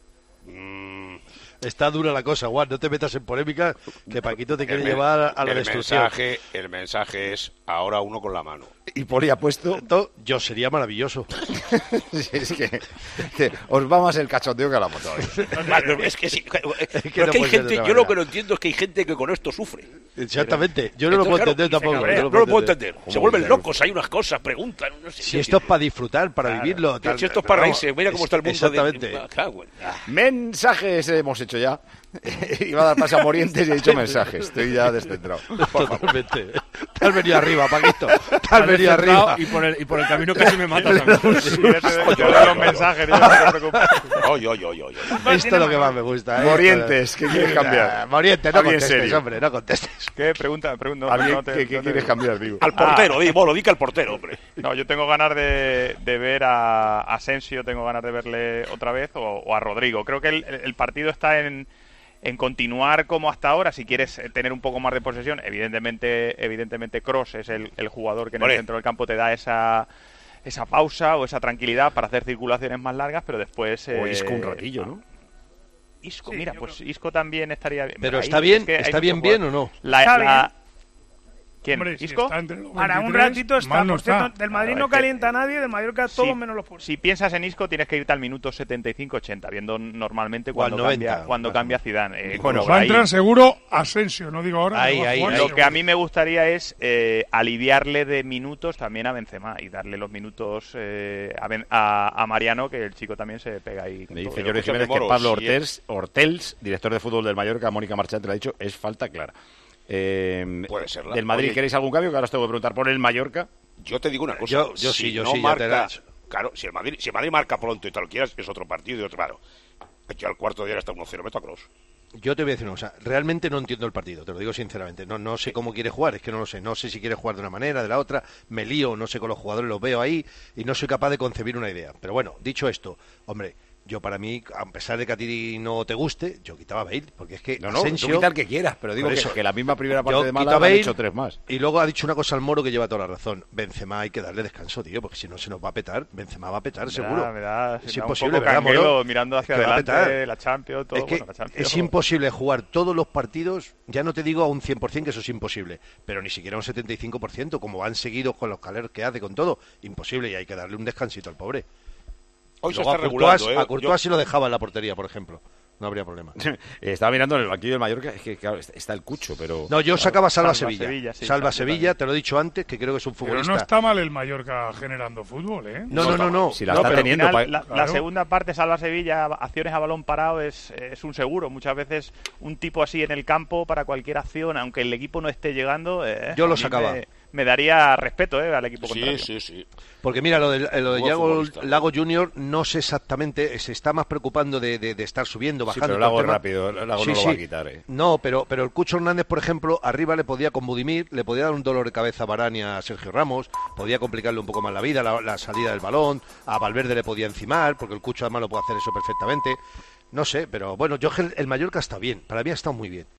Está dura la cosa, Juan, no te metas en polémica, que Paquito te quiere llevar a la destrucción. El mensaje es ahora uno con la mano. Y Poli ha puesto... Yo sería maravilloso. Es que os va más el cachondeo que la moto hoy. Es que sí. Pero hay gente, yo lo que no entiendo es que hay gente que con esto sufre. Exactamente, yo no lo puedo entender tampoco. No lo puedo entender. Se vuelven locos, hay unas cosas, preguntan. No sé, si esto es para disfrutar, para vivirlo. Si esto es para reírse, mira cómo está el mundo. Exactamente. Mensajes hemos hecho ya. Iba a dar paso a Morientes y he dicho mensajes. Estoy ya descentrado. Totalmente. Te has venido arriba, Paquito. Te has venido arriba. Y por el camino casi me matas a mí. Yo leo los mensajes. Esto es lo que más me gusta. Morientes, ¿qué quieres cambiar? Morientes, no contestes, hombre, no contestes. ¿Qué? Pregunta. ¿Qué quieres cambiar, digo? Al portero, lo diga al portero, hombre. No, yo tengo ganas de ver a Asensio, tengo ganas de verle otra vez, o a Rodrigo. Creo que el partido está en continuar como hasta ahora. Si quieres tener un poco más de posesión, evidentemente Kroos es el jugador que en el centro del campo te da esa pausa o esa tranquilidad para hacer circulaciones más largas, pero después... O Isco un ratillo, ¿no? Isco, sí, pues Isco también estaría bien. Pero está bien, ¿está bien o no? Está bien. ¿Quién? Hombre, ¿Isco? Para un ratito está. Por cierto, del Madrid no calienta nadie, del Mallorca todos menos los puros. Si piensas en Isco, tienes que irte al minuto 75-80, viendo normalmente cuando cambia Zidane. Va a entrar seguro Asensio, no digo ahora. Lo que a mí me gustaría es aliviarle de minutos también a Benzema y darle los minutos a Mariano, que el chico también se pega ahí. Me dice Jorge Jiménez que Pablo Hortels, director de fútbol del Mallorca, Mónica Marchante le ha dicho, es falta clara. Puede ser. ¿Del Madrid queréis algún cambio? Que ahora os tengo que preguntar por el Mallorca. Yo te digo una cosa. Yo sí. Claro, si el Madrid marca pronto y tal lo quieras, es otro partido y otro. Claro, yo al cuarto de hora está 1-0, meto a Kroos. Yo te voy a decir una cosa, realmente no entiendo el partido, te lo digo sinceramente, no sé cómo quiere jugar, es que no lo sé, no sé si quiere jugar de una manera, de la otra, me lío, no sé con los jugadores, los veo ahí y no soy capaz de concebir una idea. Pero bueno, dicho esto, hombre, yo para mí, a pesar de que a ti no te guste, yo quitaba a Bale, porque es que Asensio... No, quitar que quieras, pero digo que la misma primera parte de Málaga han hecho 3 más. Y luego ha dicho una cosa al Moro que lleva toda la razón. Benzema hay que darle descanso, tío, porque si no se nos va a petar. Benzema va a petar, seguro. Es imposible, ¿verdad, Moro? Mirando hacia adelante, la Champions, todo. Es que es imposible jugar todos los partidos, ya no te digo a un 100%, que eso es imposible, pero ni siquiera a un 75%, como van seguidos con los calers que hace, con todo. Imposible, y hay que darle un descansito al pobre. Hoy se está regulando, a Courtois si lo dejaba en la portería, por ejemplo. No habría problema. Estaba mirando en el banquillo del Mallorca, es que claro, está el Cucho, pero... No, yo sacaba Salva Sevilla. Salva Sevilla, te lo he dicho antes, que creo que es un futbolista. Pero no está mal el Mallorca generando fútbol, ¿eh? No. Si la está teniendo... La segunda parte, Salva Sevilla, acciones a balón parado, es un seguro. Muchas veces un tipo así en el campo para cualquier acción, aunque el equipo no esté llegando... yo lo sacaba. Me daría respeto al equipo contrario. Sí. Porque mira, lo de Lago Junior, no sé exactamente, se está más preocupando de estar subiendo, bajando. Sí, pero Lago es rápido, Lago no lo va a quitar. No, pero el Cucho Hernández, por ejemplo, arriba le podía con Budimir, le podía dar un dolor de cabeza a Varane y a Sergio Ramos, podía complicarle un poco más la vida, la salida del balón, a Valverde le podía encimar, porque el Cucho además lo puede hacer eso perfectamente. No sé, pero bueno, el Mallorca está bien, para mí ha estado muy bien.